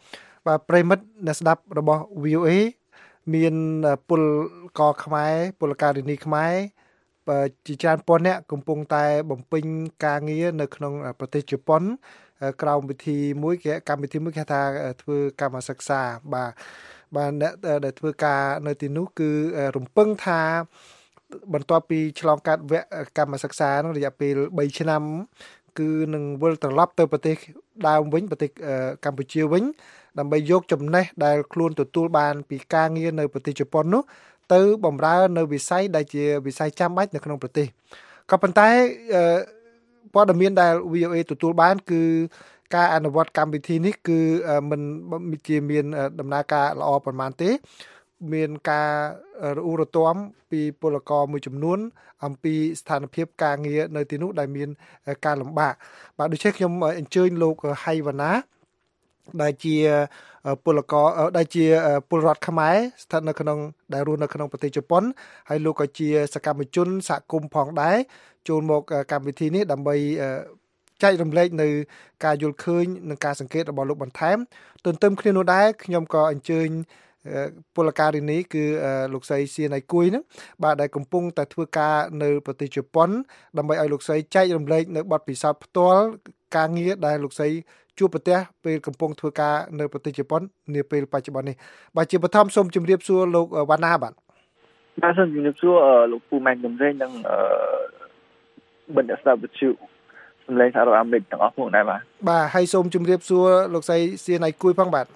បាទប្រិមិត្តអ្នកស្ដាប់របស់ VOA មានពលករខ្មែរពលការិនីខ្មែរជាច្រើនពាន់នាក់កំពុងតែបំពេញការងារនៅក្នុងប្រទេសជប៉ុនក្រោមវិធីមួយកម្មវិធីមួយគេថាធ្វើកម្មសិក្សាបាទអ្នកដែលធ្វើការនៅទីនោះគឺរំពឹងថាបន្ទាប់ពីឆ្លងកាត់វគ្គកម្មសិក្សានោះរយៈពេល3ឆ្នាំគឺនឹងវិលត្រឡប់ទៅប្រទេសដើមវិញប្រទេសកម្ពុជាវិញដើម្បីយកចំណេះដែលខ្លួនទទួលបានពីការងារនៅប្រទេសជប៉ុននោះទៅបម្រើនៅវិស័យដែលជាវិស័យចាំបាច់នៅក្នុងប្រទេសក៏ប៉ុន្តែព័ត៌មានដែល VOA ទទួលបានគឺការអនុវត្តកម្មវិធីនេះគឺមិនជាមានដំណើរការល្អប៉ុន្មានទេមានការរអ៊ូរទាំពីពលករមួយចំនួនអំពីស្ថានភាពការងារនៅទីនោះដែលមានការលំបាកបាទដូច្នេះខ្ញុំអញ្ជើញលោកហៃវណ្ណាដែលជាពលករដែលជាពលរដ្ឋខ្មែរស្ថិតនៅក្នុងដែលរស់នៅក្នុងប្រទេសជប៉ុនហើយលោកក៏ជាសកម្មជនសហគមន៍ផងដែរចូលមកកម្មវិធីនេះដើម្បីចែករំលែកនៅការយល់ឃើញនិងការសង្កេតរបស់លោកបន្ថែមទន្ទឹមគ្នានោះដែរខ្ញុំក៏អញ្ជើញពលការិនីគឺលោកស្រីសៀនៃគួយហ្នឹងបាទដែលកំពុងតែធ្វើការនៅប្រទេសជប៉ុនដើម្បីឲ្យលោកស្រីចែករំលែកនៅបទពិសោធន៍ផ្ទាល់ការងារដែលលោកស្រីជួបប្រទះពេលកំពុងធ្វើការនៅប្រទេសជប៉ុននាពេលបច្ចុប្បន្ននេះបាទជាបឋមសូមជម្រាបសួរលោកវណ្ណាបាទសូមជម្រាបសួរលោកពូម៉ែនកំរែងនិងបណ្ឌិតស្ដាប់វិទ្យុសម្លេងសហរដ្ឋអាមេរិកទាំងអស់ផងដែរបាទហើយសូមជម្រាបសួរលោកស្រីសៀនៃគួយផងបាទ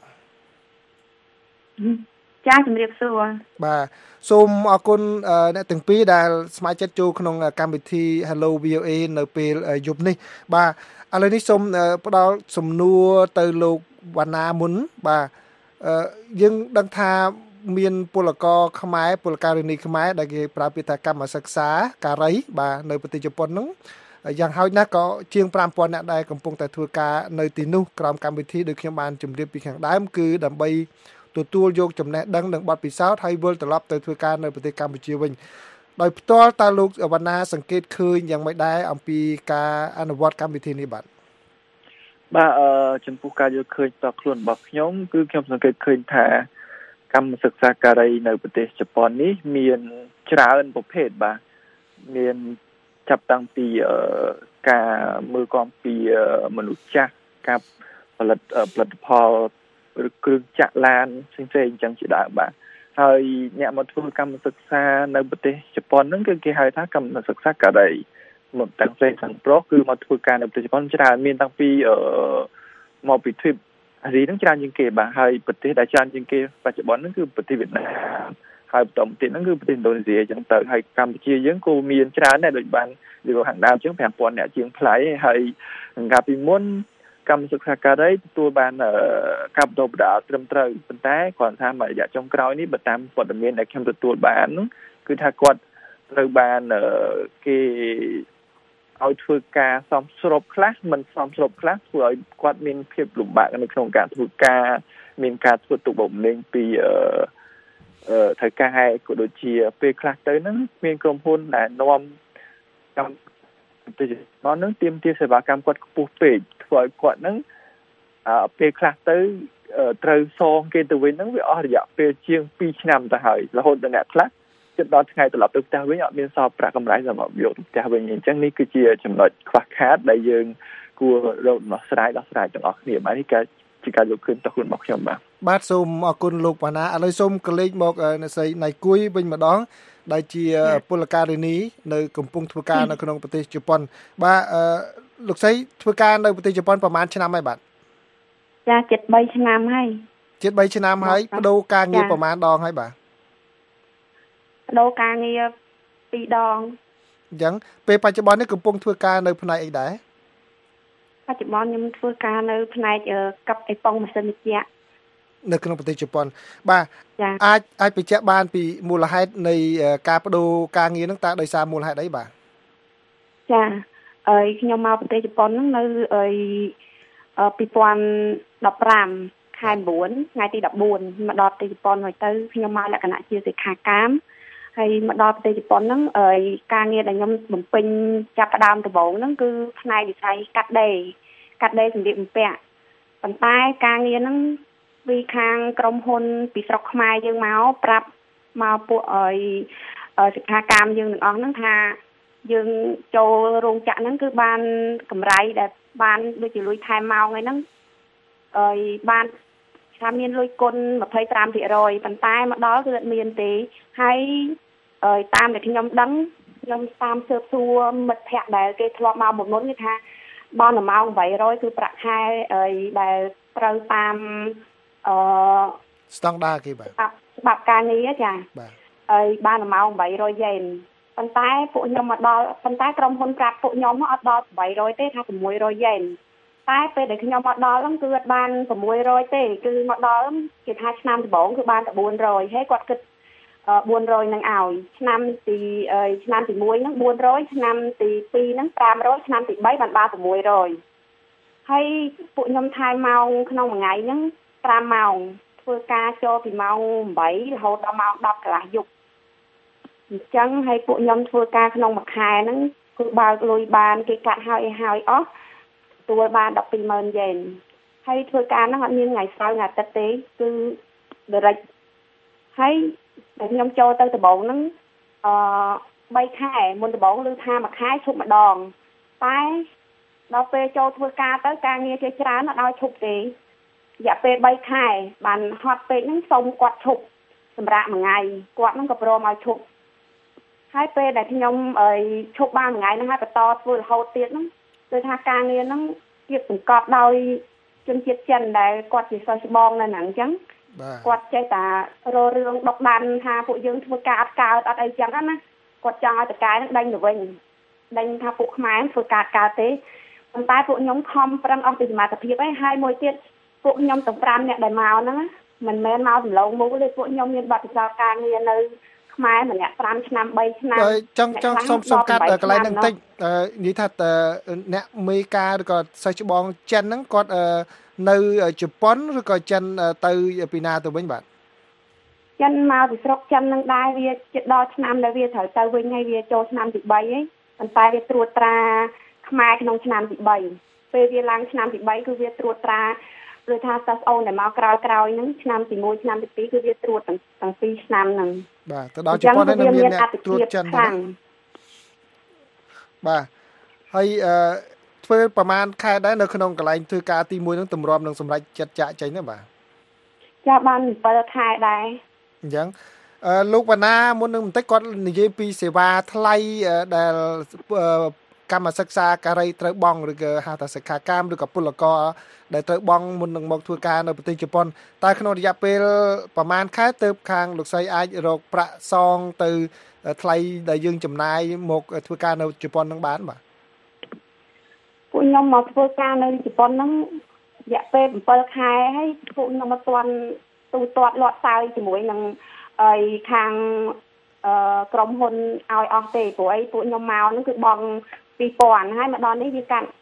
ចាជំរាបសួរបាទសូមអរគុណអ្នកទាំងពីរដែលស្ម័គ្រចិត្តចូលក្នុងកម្មវិធី Hello VOA នៅពេលយប់នេះបាទឥឡូវនេះសូមផ្ដល់សំណួរទៅលោកវណ្ណាមុនបាទយើងដឹងថាមានពលករខ្មែរពលការិនីខ្មែរដែលគេប្រើពាក្យថាកម្មសិក្សាការីបាទនៅប្រទេសជប៉ុនហ្នឹងយ៉ាងហោចណាស់ក៏ជាង 5000 នាក់ដែរកំពុងតែធ្វើការនៅទីនោះក្រោមកម្មវិធីដូចខ្ញុំបានជម្រាបពីខាងដើមគឺដើម្បីទទួលយកចំណេះដឹងនិងបទពិសោធន៍ហើយវិលត្រឡប់ទៅធ្វើការនៅប្រទេសកម្ពុជាវិញដោយផ្ទាល់តើលោកវណ្ណាសង្កេតឃើញយ៉ាងម៉េចដែរអំពីការអនុវត្តកម្មវិធីនេះបាទចំពោះការយល់ឃើញផ្ទាល់ខ្លួនរបស់ខ្ញុំគឺខ្ញុំសង្កេតឃើញថាកម្មសិក្សាការីនៅប្រទេសជប៉ុននេះមានច្រើនប្រភេទបាទមានចាប់តាំងពីការមើលកំពីមនុស្សចាស់ការផលិតផលឬគ្រឿងចក្រឡានផ្សេងៗអញ្ចឹងជាដើមបាទហើយអ្នកមកធ្វើកម្មសិក្សានៅប្រទេសជប៉ុនហ្នឹងគឺគេហៅថាកម្មសិក្សាការីមកទាំងផ្សេងទាំងប្រុសគឺមកធ្វើការនៅប្រទេសជប៉ុនច្រើនមានតាំងពីមកពីទ្វីបអាស៊ីហ្នឹងច្រើនជាងគេបាទហើយប្រទេសដែលច្រើនជាងគេបច្ចុប្បន្នហ្នឹងគឺប្រទេសវៀតណាមហើយបន្តទៀតហ្នឹងគឺប្រទេសឥណ្ឌូនេស៊ីអញ្ចឹងទៅហើយកម្ពុជាយើងក៏មានច្រើនដែរដូចបាននិយាយខាងដើមអញ្ចឹង 5000 អ្នកជាងផ្លៃហើយកាលពីមុនកម្មសិក្សាការីទទួលបានកាប់ដោបដាត្រឹមត្រូវប៉ុន្តែគាត់ថាមួយរយៈចុងក្រោយនេះបើតាមព័ត៌មានដែលខ្ញុំទទួលបានគឺថាគាត់ត្រូវបានគេឲ្យធ្វើការសំស្របខ្លះមិនសំស្របខ្លះធ្វើឲ្យគាត់មានភាពលំបាកនៅក្នុងការធ្វើការមានការធ្វើទុកបុកម្នេញពីថៅកែក៏ដូចជាពេលខ្លះទៅហ្នឹងមានក្រុមហ៊ុនដែលនាំកម្មទៅមកនឹងទាមទារសេវាកម្មគាត់ខ្ពស់ពេកធ្វើឲ្យគាត់ហ្នឹងពេលខ្លះទៅត្រូវសងគេទៅវិញហ្នឹងវាអស់រយៈពេលជាង2ឆ្នាំទៅហើយរហូតដល់អ្នកខ្លះជិតដល់ថ្ងៃត្រឡប់ទៅផ្ទះវិញអត់មានសល់ប្រាក់កម្រៃសម្រាប់យកទៅផ្ទះវិញអញ្ចឹងនេះគឺជាចំណុចខ្វះខាតដែលយើងគួររកដំណោះស្រាយទាំងអស់គ្នាបាទនេះជាការយកឃើញទៅខ្លួនរបស់ខ្ញុំបាទសូមអរគុណលោកវណ្ណាឥឡូវសូមកលេចមកអ្នកស្រីណៃគួយវិញម្ដងដែលជាពលការិនីនៅកំពុងធ្វើការនៅក្នុងប្រទេសជប៉ុនបាទលោកស្រីធ្វើការនៅប្រទេសជប៉ុនប្រហែលឆ្នាំហើយបាទចាជិត3ឆ្នាំហើយជិត3ឆ្នាំហើយបដូរការងារប្រហែលដងហើយបាទបដូរការងារ2ដងអញ្ចឹងពេលបច្ចុប្បន្ននេះកំពុងធ្វើការនៅផ្នែកអីដែរបច្ចុប្បន្នខ្ញុំធ្វើការនៅផ្នែកកាប់អេប៉ុងម៉ាស៊ីនត្រជាក់នៅក្នុងប្រទេសជប៉ុនបាទអាចបញ្ជាក់បានពីមូលហេតុនៃការបដូរការងារហ្នឹងតើដោយសារមូលហេតុអីបាទចាហើយខ្ញុំមកប្រទេសជប៉ុនហ្នឹងនៅ2015ខែ9ថ្ងៃទី14មកដល់ប្រទេសជប៉ុនហើយទៅខ្ញុំមកលក្ខណៈជាសិក្ខាកាមហើយមកដល់ប្រទេសជប៉ុនហ្នឹងការងារដែលខ្ញុំបំពេញចាប់ផ្ដើមដំបូងហ្នឹងគឺផ្នែកវិស័យកាត់ដេរសម្លៀកបំពាក់ប៉ុន្តែការងារហ្នឹងពីខាងក្រុមហ៊ុនពីស្រុកខ្មែរយើងមកប្រាប់មកពួកឲ្យសិក្ខាកាមយើងទាំងអស់ហ្នឹងថាយើងចូលរោងចក្រហ្នឹងគឺបានកម្រៃដែលបានដូចជាលុយថែមម៉ោងហ្នឹងឲ្យបានថាមានលុយគុណ 25% ប៉ុន្តែមកដល់គឺអត់មានទេហើយតាមដែលខ្ញុំដឹងខ្ញុំតាមស៊ើបសួរមិត្តភ័ក្តិដែលគេធ្លាប់មកមុនគេថាបាន1ម៉ោង800គឺប្រាក់ខែដែលត្រូវតាមស្តង់ដារគេបាទច្បាប់ការងារចាបាទហើយបាន1ម៉ោង800យេនប៉ុន្តែពួកខ្ញុំមកដល់ប៉ុន្តែក្រុមហ៊ុនប្រាប់ពួកខ្ញុំអត់ដល់800ទេថា600យេនតែពេលដែលខ្ញុំមកដល់ហ្នឹងគឺអត់បាន600ទេគឺមកដល់គេថាឆ្នាំដំបូងគឺបានតែ400ហើយគាត់គិត400នឹងឲ្យឆ្នាំទី1ហ្នឹង400ឆ្នាំទី2ហ្នឹង500ឆ្នាំទី3បាន600ហើយពួកខ្ញុំថែមម៉ោងក្នុងមួយថ្ងៃហ្នឹង5ម៉ោងធ្វើការចូលពីម៉ោង8រហូតដល់ម៉ោង10កន្លះយប់អញ្ចឹងហើយពួកខ្ញុំធ្វើការក្នុងមួយខែហ្នឹងគឺបើកលុយបានគេកាត់ហើយអស់ទទួលបាន 120,000 យេនហើយធ្វើការហ្នឹងអត់មានថ្ងៃសៅរ៍ថ្ងៃអាទិត្យទេគឺ direct ហើយខ្ញុំចូលទៅដំបូងហ្នឹង3ខែមុនដំបូងឮថាមួយខែឈប់ម្ដងតែដល់ពេលចូលធ្វើការទៅការងារគេច្រើនអត់ឲ្យឈប់ទេរយៈពេល3ខែបានហត់ពេកហ្នឹងសុំគាត់ឈប់សម្រាប់មួយថ្ងៃគាត់ហ្នឹងក៏ព្រមឲ្យឈប់ហើយពេលដែលខ្ញុំឈប់បានមួយថ្ងៃហ្នឹងហើយបន្តធ្វើរហូតទៀតហ្នឹងគឺថាការងារហ្នឹងទៀតសង្កត់ដោយជនជាតិចិនដែលគាត់ជាសិស្សច្បងនៅហ្នឹងអញ្ចឹងគាត់ចេះតែរករឿងដុកដានថាពួកយើងធ្វើការអត់កើតអត់អីចឹងណាគាត់ចង់ឲ្យតកែហ្នឹងដេញទៅវិញដេញថាពួកខ្មែរធ្វើការកើតទេប៉ុន្តែពួកខ្ញុំខំប្រឹងអស់ពីសមត្ថភាពហើយមួយទៀតពួកខ្ញុំទាំង5នាក់ដែលមកហ្នឹងមិនមែនមកដំឡូងមូលទេពួកខ្ញុំមានបទពិសោធន៍ការងារនៅខ្មែរម្នាក់5ឆ្នាំ3ឆ្នាំចង់សុំកាត់កន្លែងហ្នឹងបន្តិចនិយាយថាអ្នកមេការឬក៏សិស្សច្បងចិនហ្នឹងគាត់នៅជប៉ុនឬក៏ចិនទៅពីណាទៅវិញបាទចិនមកពីស្រុកចិននឹងដែរវាជិតដល់ឆ្នាំដែលវាត្រូវទៅវិញហើយវាចូលឆ្នាំទី3ហើយប៉ុន្តែវាត្រួតត្រាខ្មែរក្នុងឆ្នាំទី3ពេលវាឡើងឆ្នាំទី3គឺវាត្រួតត្រាឬថាសិស្សអូនដែលមកក្រោយហ្នឹងឆ្នាំទី1ឆ្នាំទី2គឺវាត្រួតទាំង2ឆ្នាំហ្នឹងបាទទៅដល់ជប៉ុនហើយនឹងមានអ្នកត្រួតចិនហ្នឹងបាទហើយធ្វើប្រហែលខែដែរនៅក្នុងកន្លែងធ្វើការទី1ហ្នឹងតម្រាំនឹងសម្រាប់ចិត្តចាក់ចេញណាបាទចាបាន7ខែដែរអញ្ចឹងលោកវណ្ណាមុននឹងបន្តិចគាត់និយាយពីសេវាថ្លៃដែលកម្មសិក្សាការីត្រូវបង់ឬក៏ហៅថាសិក្ខាកាមឬក៏ពលករដែលត្រូវបង់មុននឹងមកធ្វើការនៅប្រទេសជប៉ុនតែក្នុងរយៈពេលប្រហែលខែទើបខាងលោកស្រីអាចរកប្រាក់សងទៅថ្លៃដែលយើងចំណាយមកធ្វើការនៅជប៉ុននឹងបានបាទពួកខ្ញុំមកធ្វើការនៅជប៉ុនហ្នឹងរយៈពេល7ខែហើយពួកខ្ញុំមកទាន់ទូទាត់លាត់សើជាមួយនឹងខាងក្រុមហ៊ុនឲ្យអស់ទេព្រោះអីពួកខ្ញុំមកហ្នឹងគឺបង់ 2,000 ហើយមកដល់នេះវាកាត់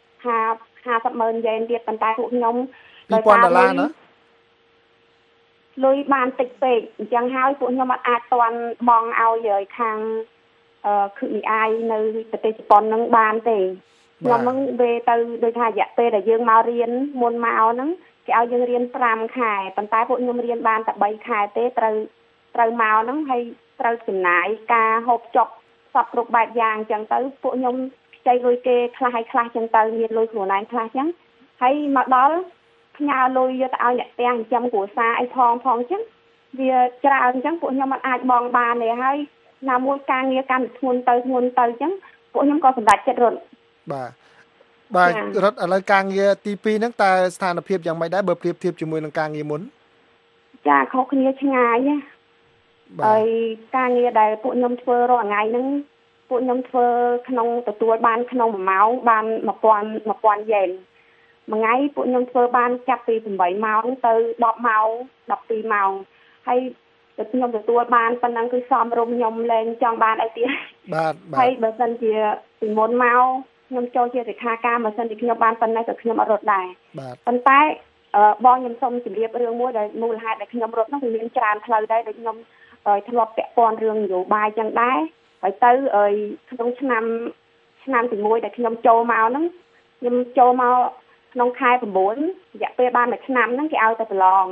50,000 យេនទៀតប៉ុន្តែពួកខ្ញុំ $2,000ណាលុយបានតិចពេកអញ្ចឹងហើយពួកខ្ញុំអាចទាន់បង់ឲ្យខាងគឺមីអាយនៅប្រទេសជប៉ុនហ្នឹងបានទេខ្ញុំហ្នឹងវាទៅដូចថារយៈពេលដែលយើងមករៀនមុនមកហ្នឹងគេឲ្យយើងរៀន5ខែប៉ុន្តែពួកខ្ញុំរៀនបានតែ3ខែទេត្រូវមកហ្នឹងហើយត្រូវចំណាយការហូបចុកសពគ្រប់បែបយ៉ាងអញ្ចឹងទៅពួកខ្ញុំខ្ចីលុយគេខ្លះហើយខ្លះអញ្ចឹងទៅមានលុយខ្លួនឯងខ្លះអញ្ចឹងហើយមកដល់ផ្ញើលុយយកទៅឲ្យអ្នកផ្ទះអញ្ចឹងគ្រួសារអីផងអញ្ចឹងវាច្រើនអញ្ចឹងពួកខ្ញុំអាចបង់បានទេហើយណាមួយការងារកាន់ធ្ងន់ទៅអញ្ចឹងពួកខ្ញុំក៏សម្រេចចិត្តរត់បាទរត់ឥឡូវការងារទី2ហ្នឹងតើស្ថានភាពយ៉ាងម៉េចដែរបើប្រៀបធៀបជាមួយនឹងការងារមុនចាខុសគ្នាឆ្ងាយណាហើយការងារដែលពួកខ្ញុំធ្វើរាល់ថ្ងៃហ្នឹងពួកខ្ញុំធ្វើក្នុងទទួលបានក្នុង1ម៉ោងបាន1000 យេនមួយថ្ងៃពួកខ្ញុំធ្វើបានចាប់ពី8ម៉ោងទៅ10ម៉ោង12ម៉ោងហើយខ្ញុំទទួលបានប៉ុណ្ណឹងគឺសមរម្យខ្ញុំលែងចង់បានអីទៀតបាទហើយបើសិនជាពីមុនមកខ្ញុំចូលជាសិក្ខាកាមបើសិនជាខ្ញុំបានប៉ុណ្ណេះក៏ខ្ញុំអត់រត់ដែរប៉ុន្តែបងខ្ញុំសូមជម្រាបរឿងមួយដែលមូលហេតុដែលខ្ញុំរត់នោះវាមានច្រើនផ្លូវដែរដូចខ្ញុំធ្លាប់ពាក់ព័ន្ធរឿងនយោបាយចឹងដែរហើយទៅក្នុងឆ្នាំទី1ដែលខ្ញុំចូលមកហ្នឹងខ្ញុំចូលមកក្នុងខែ9រយៈពេលបាន1ឆ្នាំហ្នឹងគេឲ្យទៅប្រឡង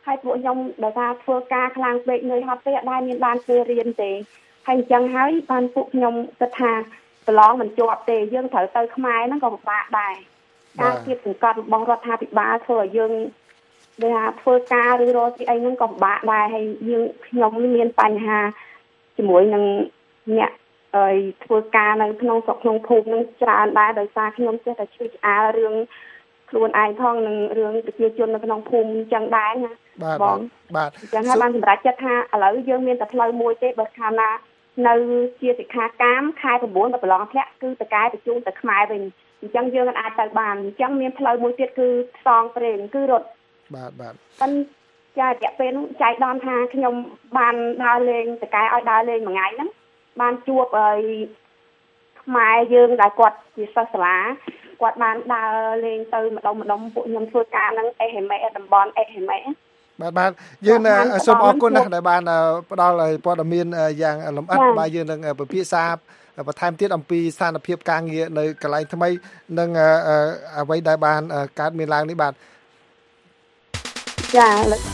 ហើយពួកខ្ញុំដោយសារធ្វើការខ្លាំងពេកនៅហត់ពេកអត់ដែលមានបានពេលរៀនទេហើយអញ្ចឹងហើយបានពួកខ្ញុំគិតថាប្រឡងមិនជាប់ទេយើងត្រូវទៅខ្មែរហ្នឹងក៏ពិបាកដែរការគៀបសង្កត់របស់រដ្ឋាភិបាលធ្វើឲ្យយើងដែលថាធ្វើការឬរកទីអីហ្នឹងក៏ពិបាកដែរហើយយើងខ្ញុំមានបញ្ហាជាមួយនឹងអ្នកធ្វើការនៅក្នុងស្រុកក្នុងភូមិហ្នឹងច្រើនដែរដោយសារខ្ញុំចេះតែជួយឆ្អាលរឿងខ្លួនឯងផងនឹងរឿងប្រជាជននៅក្នុងភូមិអញ្ចឹងដែរណាបងបាទអញ្ចឹងហើយបានសម្រេចចិត្តថាឥឡូវយើងមានតែផ្លូវមួយទេបើខាងណានៅជាសិក្ខាកាមខែ9ដល់ប្រឡងធ្លាក់គឺតកែបញ្ជូនទៅខ្មែរវិញអញ្ចឹងយើងអាចទៅបានអញ្ចឹងមានផ្លូវមួយទៀតគឺផ្សងព្រេងគឺរត់បាទប៉ុន្តែរយៈពេលនោះចៃដន្យថាខ្ញុំបានដើរលេងតកែឲ្យដើរលេងមួយថ្ងៃហ្នឹងបានជួបខ្មែរយើងដែលគាត់ជាសិស្សសាលាគាត់បានដើរលេងទៅម្ដុំពួកខ្ញុំធ្វើការហ្នឹងអេហេមេតំបន់អេហេមេបាទយើងសូមអរគុណណាស់ដែលបានផ្ដល់ព័ត៌មានយ៉ាងលម្អិតបាទយើងនឹងពិភាក្សាបន្ថែមទៀតអំពីស្ថានភាពការងារនៅកន្លែងថ្មីនិងអ្វីដែលបានកើតមានឡើងនេះបាទចា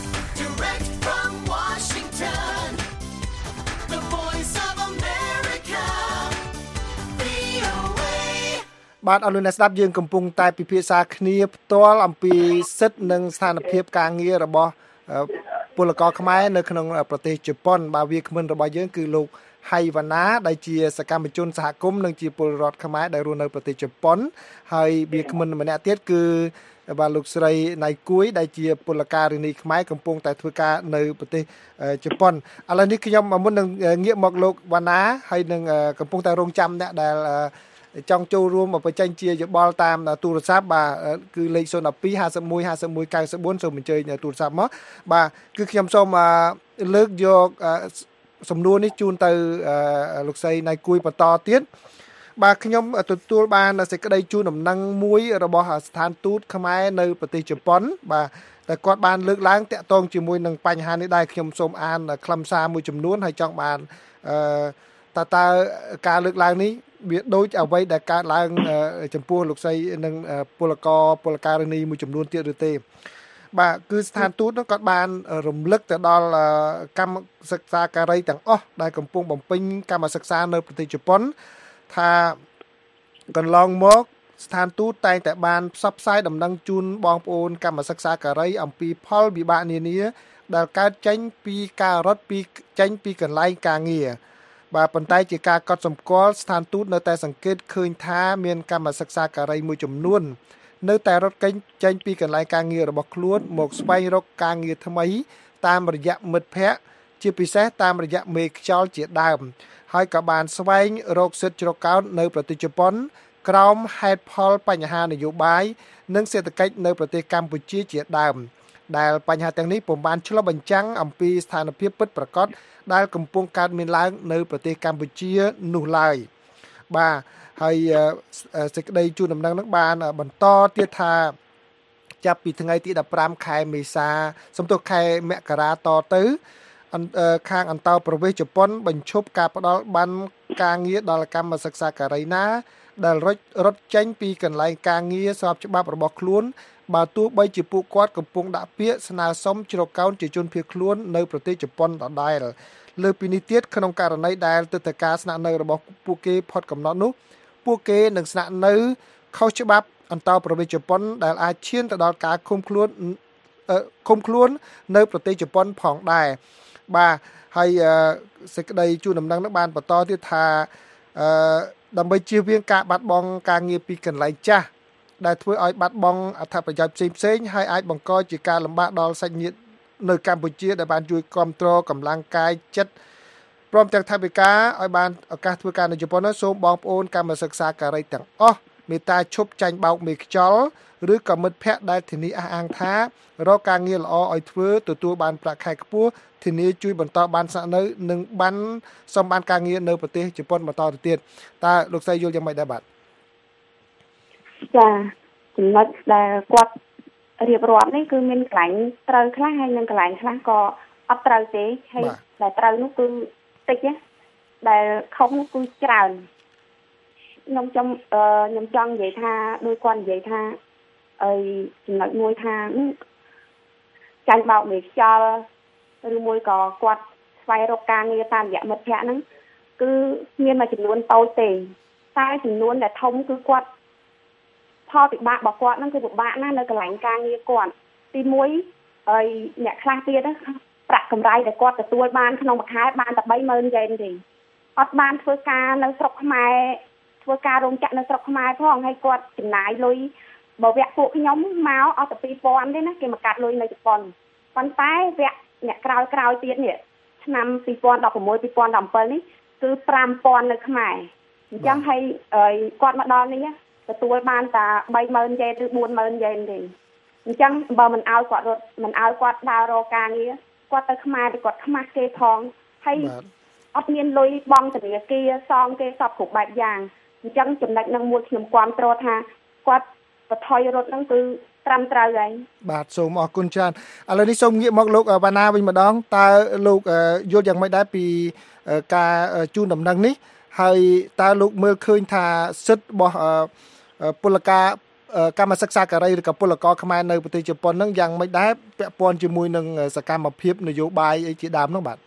បាទអរលោកអ្នកស្ដាប់យើងកំពុងតែពិភាក្សាគ្នាផ្ទាល់អំពីសិទ្ធិនិងស្ថានភាពការងាររបស់ពលករខ្មែរនៅក្នុងប្រទេសជប៉ុនបាទវាគ្មិនរបស់យើងគឺលោកហៃវ៉ាណាដែលជាសកម្មជនសហគមន៍និងជាពលរដ្ឋខ្មែរដែលរស់នៅប្រទេសជប៉ុនហើយវាគ្មិនម្នាក់ទៀតគឺបាទលោកស្រីណៃគួយដែលជាពលការិនីខ្មែរកំពុងតែធ្វើការនៅប្រទេសជប៉ុនឥឡូវនេះខ្ញុំមុននឹងងាកមកលោកវ៉ាណាហើយនឹងកំពុងតែរងចាំអ្នកដែលចង់ចូលរួមបញ្ចេញជាយោបល់តាមទូរស័ព្ទបាទគឺលេខ012 51 51 94សូមអញ្ជើញទូរស័ព្ទមកបាទគឺខ្ញុំសូមលើកយកសំណួរនេះជូនទៅលោកស្រីណៃគួយបន្តទៀតបាទខ្ញុំទទួលបានសេចក្តីជូនដំណឹងមួយរបស់ស្ថានទូតខ្មែរនៅប្រទេសជប៉ុនបាទតែគាត់បានលើកឡើងតាក់ទងជាមួយនឹងបញ្ហានេះដែរខ្ញុំសូមអានខ្លឹមសារមួយចំនួនហើយចង់បានតើការលើកឡើងនេះវាដូចអ្វីដែលកើតឡើងចំពោះលោកស្រីនិងពលការិនីមួយចំនួនទៀតឬទេបាទគឺស្ថានទូតនោះគាត់បានរំលឹកទៅដល់កម្មសិក្សាការីទាំងអស់ដែលកំពុងបំពេញកម្មសិក្សានៅប្រទេសជប៉ុនថាកន្លងមកស្ថានទូតតែងតែបានផ្សព្វផ្សាយដំណឹងជូនបងប្អូនកម្មសិក្សាការីអំពីផលវិបាកនានាដែលកើតចេញពីការរត់ចេញពីកន្លែងការងារបាទប៉ុន្តែជាការកត់សម្គាល់ស្ថានទូតនៅតែសង្កេតឃើញថាមានកម្មសិក្សាការីមួយចំនួននៅតែរត់ចេញពីកន្លែងការងាររបស់ខ្លួនមកស្វែងរកការងារថ្មីតាមរយៈមិត្តភ័ក្តិជាពិសេសតាមរយៈមេខ្យល់ជាដើមហើយក៏បានស្វែងរកសិទ្ធិជ្រកកោននៅប្រទេសជប៉ុនក្រោមហេតុផលបញ្ហានយោបាយនិងសេដ្ឋកិច្ចនៅប្រទេសកម្ពុជាជាដើមដែលបញ្ហាទាំងនេះពុំបានឆ្លុះបញ្ចាំងអំពីស្ថានភាពពិតប្រាកដដែលកំពុងកើតមានឡើងនៅប្រទេសកម្ពុជានោះឡើយបាទហើយសេចក្តីជូនដំណឹងនឹងបានបន្តទៀតថាចាប់ពីថ្ងៃទី15ខែមេសាសំទោសខែមករាតទៅខាងអន្តរប្រវេសជប៉ុនបញ្ឈប់ការផ្ដល់បានការងារដល់កម្មសិក្សាការីណាដែលរត់ចេញពីកន្លែងការងារស្របច្បាប់របស់ខ្លួនបើទោះបីជាពួកគាត់កំពុងដាក់ពាក្យស្នើសុំជ្រកកោនជាជនភៀសខ្លួននៅប្រទេសជប៉ុនដដែលលើពីនេះទៀតក្នុងករណីដែលទិដ្ឋាការស្នាក់នៅរបស់ពួកគេផុតកំណត់នោះពួកគេនឹងស្នាក់នៅខុសច្បាប់អន្តរប្រវេសជប៉ុនដែលអាចឈានទៅដល់ការឃុំខ្លួននៅប្រទេសជប៉ុនផងដែរបាទហើយសេចក្តីជូនដំណឹងនោះបានបន្តទៀតថាដើម្បីជៀសវាងការបាត់បង់ការងារពីកន្លែងចាស់ដែលធ្វើឲ្យបាត់បង់អត្ថប្រយោជន៍ផ្សេងៗហើយអាចបង្កជាការលំបាកដល់សាច់ញាតិនៅកម្ពុជាដែលបានជួយគ្រប់គ្រងកម្លាំងកាយចិត្តព្រមទាំងថវិកាឲ្យបានឱកាសធ្វើការនៅជប៉ុននោះសូមបងប្អូនកម្មសិក្សាការីទាំងអស់មេត្តាឈប់ចាញ់បោកមេខ្យល់ឬក៏មិត្តភ័ក្តិដែលធានាអះអាងថារកការងារល្អឲ្យធ្វើទទួលបានប្រាក់ខែខ្ពស់ធានាជួយបន្តបានស្នាក់នៅនិងបានសំបានការងារនៅប្រទេសជប៉ុនបន្តទៅទៀតតើលោកស្រីយល់យ៉ាងម៉េចដែរបាទចាចំណុចដែលគាត់រៀបរាប់នេះគឺមានកន្លែងត្រូវខ្លះហើយនិងកន្លែងខ្លះក៏អត់ត្រូវទេហើយដែលត្រូវនោះគឺតិចណាដែលខុសនោះគឺច្រើនខ្ញុំចង់និយាយថាដោយគាត់និយាយថាចំណុចមួយថាចាញ់បោកមេខ្យល់ឬមួយក៏គាត់ស្វែងរកការងារតាមរយៈមិត្តភ័ក្តិហ្នឹងគឺមានមួយចំនួនតូចទេតែចំនួនដែលធំគឺគាត់ផលពិបាករបស់គាត់ហ្នឹងគឺពិបាកណាស់នៅកន្លែងការងារគាត់ទី1ហើយអ្នកខ្លះទៀតណាប្រាក់កម្រៃដែលគាត់ទទួលបានក្នុងមួយខែបានតែ $30,000 ទេអត់បានធ្វើការនៅស្រុកខ្មែរធ្វើការរោងចក្រនៅស្រុកខ្មែរផងហើយគាត់ចំណាយលុយបើវគ្គពួកខ្ញុំមកអត់តែ 2,000 ទេណាគេមកកាត់លុយនៅជប៉ុនប៉ុន្តែវគ្គអ្នកក្រោយទៀតនេះឆ្នាំ2016 2017នេះគឺ 5,000 នៅខ្មែរអញ្ចឹងហើយគាត់មកដល់នេះទទួលបានតែ $30,000 ឬ $40,000 ទេអញ្ចឹងបើមិនឲ្យគាត់រត់មិនឲ្យគាត់ដើររកការងារគាត់ទៅខ្មែរthìគាត់ខ្មាស់គេផងហើយអត់មានលុយបង់ធនាគារសងគេសពគ្រប់បែបយ៉ាងអញ្ចឹងចំណុចនឹងមួយខ្ញុំគាំទ្រថាគាត់បន្ថយរត់ហ្នឹងគឺត្រឹមត្រូវហើយបាទសូមអរគុណច្រើនឥឡូវនេះសូមងាកមកលោកវណ្ណាវិញម្ដងតើលោកយល់យ៉ាងម៉េចដែរពីការជូនដំណឹងនេះហើយតើលោកមើលឃើញថាសិទ្ធិរបស់ពលការកម្មសិក្សាការីឬក៏ពលករខ្មែរនៅប្រទេសជប៉ុនហ្នឹងយ៉ាងម៉េចដែរពាក់ព័ន្ធជាមួយនឹងសកម្មភាពនយោបាយអីជាដើមហ្នឹងបាទ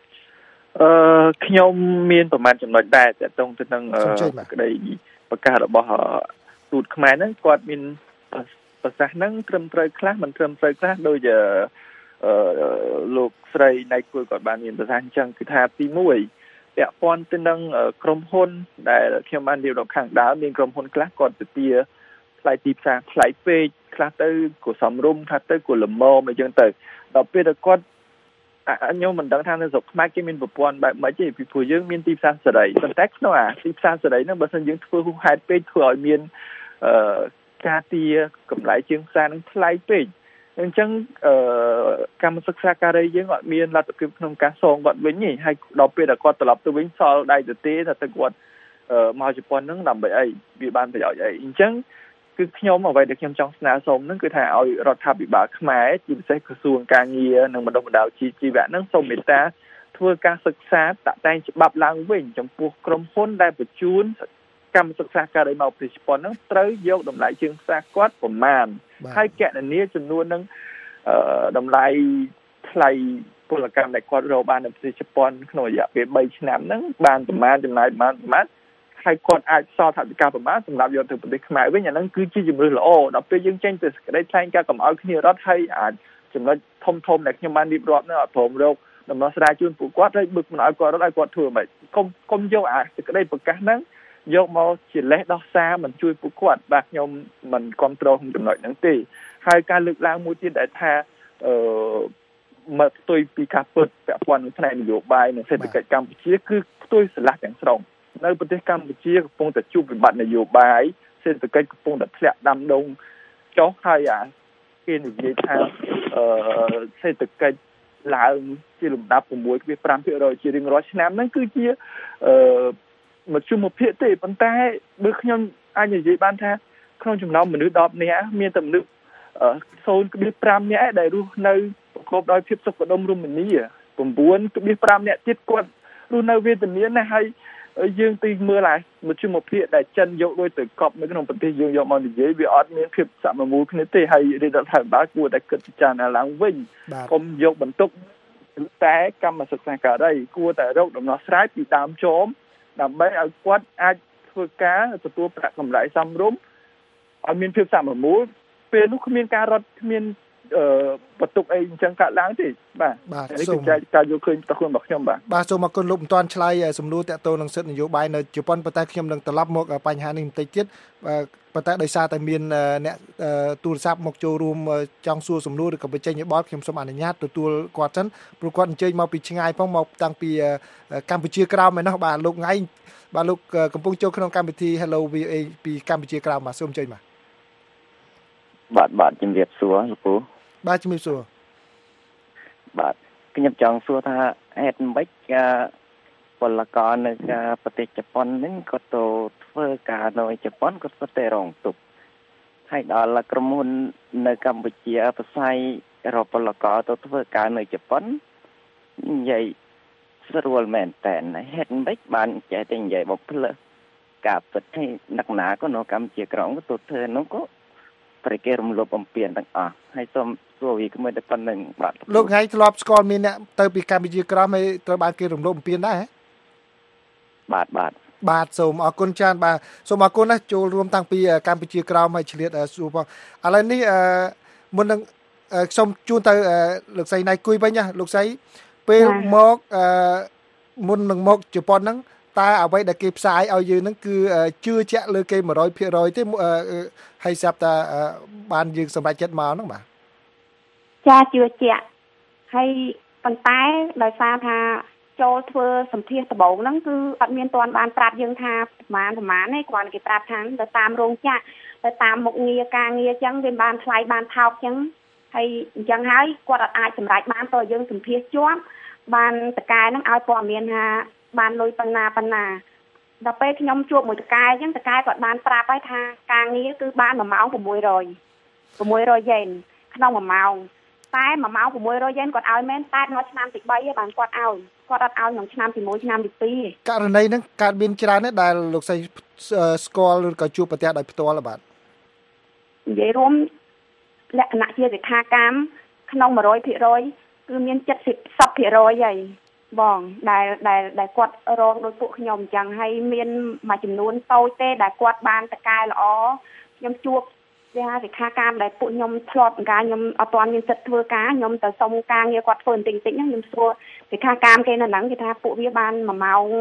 ខ្ញុំមានប្រមាណចំណុចដែរតើតទៅនឹងក្តីប្រកាសរបស់ទូតខ្មែរហ្នឹងគាត់មានប្រសាសន៍ហ្នឹងត្រឹមត្រូវខ្លះមិនត្រឹមត្រូវខ្លះដូចលោកស្រីណៃគួយគាត់បានមានប្រសាសន៍អញ្ចឹងគឺថាទី1ពាក់ព័ន្ធទៅនឹងក្រុមហ៊ុនដែលខ្ញុំបានរៀបរាប់ខាងដើមមានក្រុមហ៊ុនខ្លះគាត់ទៅទាថ្លៃទីផ្សារថ្លៃពេកខ្លះទៅក៏សំរុំខ្លះទៅក៏ល្មមអញ្ចឹងទៅដល់ពេលដែលគាត់ខ្ញុំមិនដឹងថានៅស្រុកខ្មែរគេមានប្រព័ន្ធបែបម៉េចទេពីព្រោះយើងមានទីផ្សារសេរីប៉ុន្តែក្នុងទីផ្សារសេរីហ្នឹងបើសិនយើងធ្វើហួសហេតុពេកធ្វើឲ្យមានការទាកម្រៃជាងផ្សារនឹងថ្លៃពេកអញ្ចឹងកម្មសិក្សាការីយើងអត់មានលទ្ធភាពក្នុងការសងគាត់វិញទេហើយដល់ពេលដែលគាត់ត្រឡប់ទៅវិញសល់ដៃទៅទេថាទៅគាត់មកជប៉ុនហ្នឹងដើម្បីអីវាបានប្រយោជន៍អីអញ្ចឹងគឺខ្ញុំអ្វីដែលខ្ញុំចង់ស្នើសុំហ្នឹងគឺថាឲ្យរដ្ឋាភិបាលខ្មែរជាពិសេសក្រសួងការងារនិងបណ្ដុះបណ្ដាលជីវៈហ្នឹងសូមមេត្តាធ្វើការសិក្សាតាក់តែងច្បាប់ឡើងវិញចំពោះក្រុមហ៊ុនដែលបញ្ជូនកម្មសិក្សាការីមកប្រទេសជប៉ុនហ្នឹងត្រូវយកតម្លៃជាងផ្សារគាត់ប្រមាណហើយកណនាចំនួនហ្នឹងតម្លៃថ្លៃពលកម្មដែលគាត់រកបាននៅប្រទេសជប៉ុនក្នុងរយៈពេល3ឆ្នាំហ្នឹងបានប្រមាណចំណាយបានប្រមាណហើយគាត់អាចសល់ថវិកាប្រមាណសម្រាប់យកទៅប្រទេសខ្មែរវិញអាហ្នឹងគឺជាជំរឿនល្អដល់ពេលយើងចេញទៅសេចក្តីថ្លែងការណ៍កុំឲ្យគ្នារត់ហើយអាចចំណុចធំដែលខ្ញុំបានរៀបរាប់ហ្នឹងអត់ព្រមរកដំណោះស្រាយជូនពួកគាត់ហើយបឹកមិនឲ្យគាត់រត់ឲ្យគាត់ធ្វើមិនកុំយកអាសេចក្តីប្រកាសហ្នឹងយកមកជាលេសដោះសារមិនជួយពួកគាត់បាទខ្ញុំមិនគ្រប់គ្រងក្នុងចំណុចហ្នឹងទេហើយការលើកឡើងមួយទៀតដែលថាមកផ្ទុយពីការពិតពាក់ព័ន្ធនឹងផ្នែកនយោបាយនិងសេដ្ឋកិច្ចកម្ពុជាគឺផ្ទុយស្រឡះទាំងស្រុងនៅប្រទេសកម្ពុជាកំពុងតែជួបវិបត្តិនយោបាយសេដ្ឋកិច្ចកំពុងតែធ្លាក់ដាំដុំចុះហើយគេនិយាយថាសេដ្ឋកិច្ចឡើងជាលំដាប់ 6.5% ជារៀងរាល់ឆ្នាំហ្នឹងគឺជាមធ្យមភាពទេប៉ុន្តែបើខ្ញុំអាចនិយាយបានថាក្នុងចំណោមមនុស្ស10នាក់មានតែមនុស្ស 0.5 នាក់ដែលរស់នៅប្រកបដោយភាពសុខដុមរមនា 9.5 នាក់ទៀតគាត់រស់នៅវេទនាណាស់ហើយយើងទីមើលឡាមជ្ឈមភាពដែលចិនយកលុយទៅកប់នៅក្នុងប្រទេសយើងយកមកនិយាយវាអត់មានភាពសមមូលគ្នាទេហើយរដ្ឋាភិបាលគួរតែគិតពិចារណាឡើងវិញកុំយកបន្ទុកតែកម្មសិក្សាការីគួរតែរកដំណោះស្រាយពីដើមចមដើម្បីឲ្យគាត់អាចធ្វើការទទួលប្រាក់កម្រៃសមរម្យឲ្យមានភាពសមមូលពេលនោះគ្មានការរត់គ្មានបន្ទុកអីអញ្ចឹងកើតឡើងទេបាទនេះគឺការយកឃើញរបស់ខ្ញុំបាទសូមអរគុណលោកមិនទាន់ឆ្លើយសំណួរតាក់ទងនឹងសិទ្ធិនយោបាយនៅជប៉ុនប៉ុន្តែខ្ញុំនឹងត្រឡប់មកបញ្ហានេះបន្តិចទៀតប៉ុន្តែដោយសារតែមានអ្នកទូរស័ព្ទមកចូលរួមចង់សួរសំណួរឬក៏បញ្ចេញយោបល់ខ្ញុំសូមអនុញ្ញាតទទួលគាត់សិនព្រោះគាត់អញ្ជើញមកពីឆ្ងាយផងមកតាំងពីកម្ពុជាក្រោមឯណោះបាទលោកថ្ងៃបាទលោកកំពុងចូលក្នុងកម្មវិធី Hello VOA ពីកម្ពុជាក្រោមបាទសូមអញ្ជើញបាទជំរាបសួរលោកពូបាទជំរាបសួរបាទខ្ញុំចង់សួរថាហេតុម៉េចពលករនៅប្រទេសជប៉ុនហ្នឹងគាត់ទៅធ្វើការនៅជប៉ុនគាត់សុទ្ធតែរងទុក្ខហើយដល់ក្រុមហ៊ុននៅកម្ពុជាផ្សាយរកពលករទៅធ្វើការនៅជប៉ុននិយាយស្រួលមែនតើហេតុម៉េចបានចេះតែនិយាយបំភ្លឺការពិតឲ្យអ្នកណាក៏នៅកម្ពុជាក្រមក៏ទៅធ្វើនោះក៏ប្រគេរំលោភបំពានទាំងអស់ហើយសូមសួរវាមួយតែប៉ុណ្្នឹងបាទលោកថ្ងៃធ្លាប់ស្គាល់មានអ្នកទៅពីកម្ពុជាក្រោមហើយត្រូវបានគេរំលោភបំពានដែរបាទសូមអរគុណច្រើនបាទសូមអរគុណណាស់ចូលរួមតាំងពីកម្ពុជាក្រោមហើយឆ្លៀតសួរផងឥឡូវនេះមុននឹងសូមជូនទៅលោកស្រីណៃគួយវិញណាលោកស្រីពេលមកមុននឹងមកជប៉ុនហ្នឹងតើអ្វីដែលគេផ្សាយឲ្យយើងហ្នឹងគឺជឿជាក់លើគេ 100% ទេហើយស្រាប់តែបានយើងសម្រេចចិត្តមកហ្នឹងបាទចាជឿជាក់ហើយប៉ុន្តែដោយសារថាចូលធ្វើសម្ភារដំបូងហ្នឹងគឺអត់មានទាន់បានប្រាប់យើងថាប្រហែលទេគ្រាន់គេប្រាប់ថាទៅតាមរោងចក្រទៅតាមមុខងារការងារអញ្ចឹងវាបានថ្លៃបានថោកអញ្ចឹងហើយអញ្ចឹងហើយគាត់អត់អាចសម្រេចបានតើយើងសម្ភារជាប់បានតកែហ្នឹងឲ្យព័ត៌មានថាបានលុយប៉ុណ្ណាដល់ពេលខ្ញុំជួបមួយតកែអញ្ចឹងតកែគាត់បានប្រាប់ហើយថាការងារគឺបាន1ម៉ោង600យេនក្នុង1ម៉ោងតែ1ម៉ោង600យេនគាត់ឲ្យមែនតែដល់ឆ្នាំទី3ឯងបានគាត់អត់ឲ្យក្នុងឆ្នាំទី1ឆ្នាំទី2 ករណីហ្នឹងកើតមានច្រើនណាស់ដែលលោកស្រីស្គាល់ឬក៏ជួបប្រទះដោយផ្ទាល់បាទនិយាយរួមលក្ខណៈជាសិក្ខាកាមក្នុង 100% គឺមាន70% ហើយបងដែលគាត់រងដោយពួកខ្ញុំអញ្ចឹងហើយមានមួយចំនួនតូចទេដែលគាត់បានតកែល្អខ្ញុំជួបវាសិក្ខាកាមដែលពួកខ្ញុំធ្លាប់ការខ្ញុំអត់ទាន់មានសិទ្ធិធ្វើការខ្ញុំទៅសុំការងារគាត់ធ្វើបន្តិចហ្នឹងខ្ញុំសួរសិក្ខាកាមគេនៅហ្នឹងគេថាពួកវាបាន1ម៉ោង